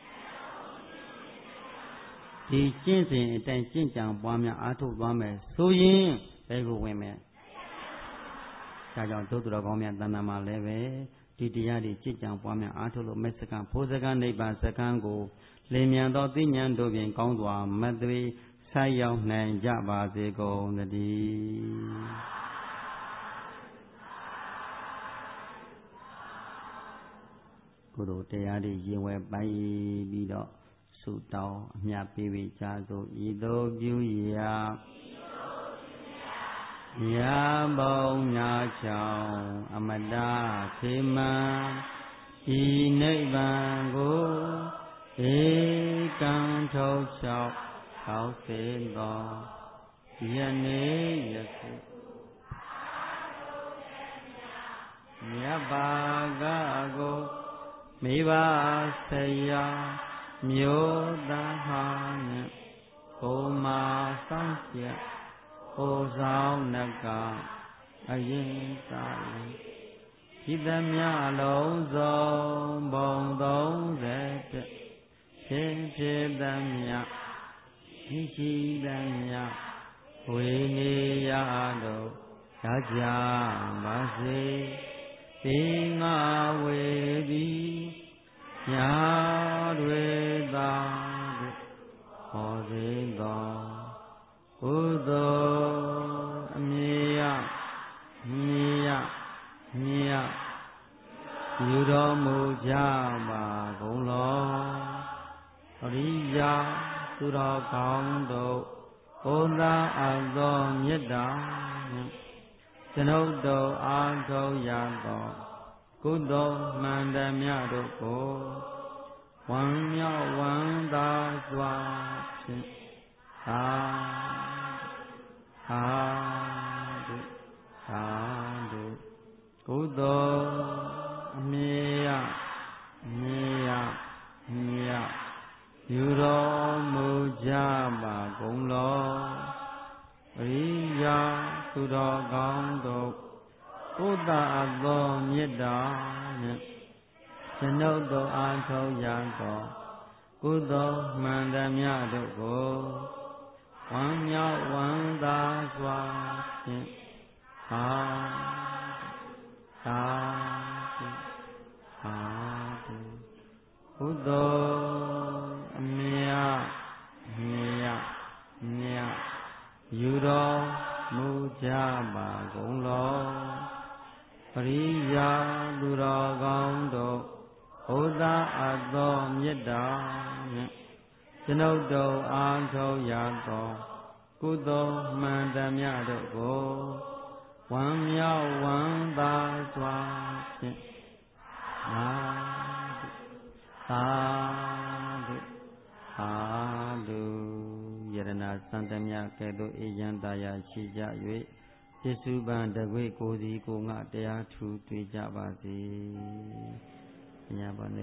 ဒီကျင့်စဉ်အတိုင်းကျင့်ကြံပွားများအားထုတ်သွားမယ်ဆိုရင်ဘယ်ကိုဝင်မယ်ဒါကြောင့်တို့သူတော်ကောင်းများတဏ္ဍာမှာလည်းပဲဒီတရားတွေကျင့်ကြံပွားများအားထုတ်လို့မေစကံဖို့စကံနိဗ္ဗာန်စကံကိုလင်းမြန်သောသိဉာဏ်တို့ဖြင့်ကောင်းစွာမသွေဆိုက်ရောက်နိုင်ကြပါစေကုန်သတည်းကုသိုလ်တရားတွေရင်ဝယ်ပိုင်းပြီးတော့ဆုတောင်းအမြတ်ပေးပြီးကြသို့ဤသို့ပြုရာရာဘုံညာချောင်းအမတခေမံဤနိဗ္ဗာန်ကိုဧကံထုတ်လျှောက်ထောက်စေသောယနေ့ယခုမြတ်ဘာကကိုမိဘဆရာမျိုးသားဟာနဲ့ကိုမာဆောင်ကျက်ကိုဆောင်နကအရင်သာဤသမျှလုံးစုံဘုံ30ဖြစ်ဖြစ်သမျှရှိသမျှဝေနေရတော့ရကြပါစေသင်္ဃဝေသည်ညာတွေသာဟောစေသောကုသိုလ်အမြတ်မြတ်ယူတော်မူကြပါကုန်လောအရိယာသူတော်ကောင်းတို့ဘုရားအသောမေတ္တာကျွန်ုပ်တို့အားထုတ်ရသောကုကုသိုလ်မှန်သမျှတို့ကိုဝမ်းမြောက်ဝမ်းသာစွာဖြင့်သာဓုကုသိုလ်အမြဲယူတော်မူကြပါကုန်လောပရိယာသူတော်ကောင်းတို့ဥဒ္ဒအသောမေတ္တာနှင့်ကျွန်ုပ်တို့အားထုတ်ရသောကုသိုလ်မှန်သမျှတို့ကိုဝမ်းမြောက်ဝမ်းသာစွာဖြင့်သာဓုကုသိုလ်အမြတ်ယူတော်မူကြပါကုန်လောပရိယာသူတော်ကောင်းတို့ဘုရားအသောမေတ္တာနှင့်ကျွန်ုပ်တို့အားထုတ်ရသောကုသိုလ်မှန်သမျှတို့ကိုဝမ်းမြောက်ဝမ်းသာစွာဖြင့်သာဓုယရဏစံသမျှကဲ့သို့အေယံတာယာရှိကြ၍ပြစ္စုပန်တကွေကိုစီကိုငါတရားထူတွေ့ကြပါစေ။ညာပါနေ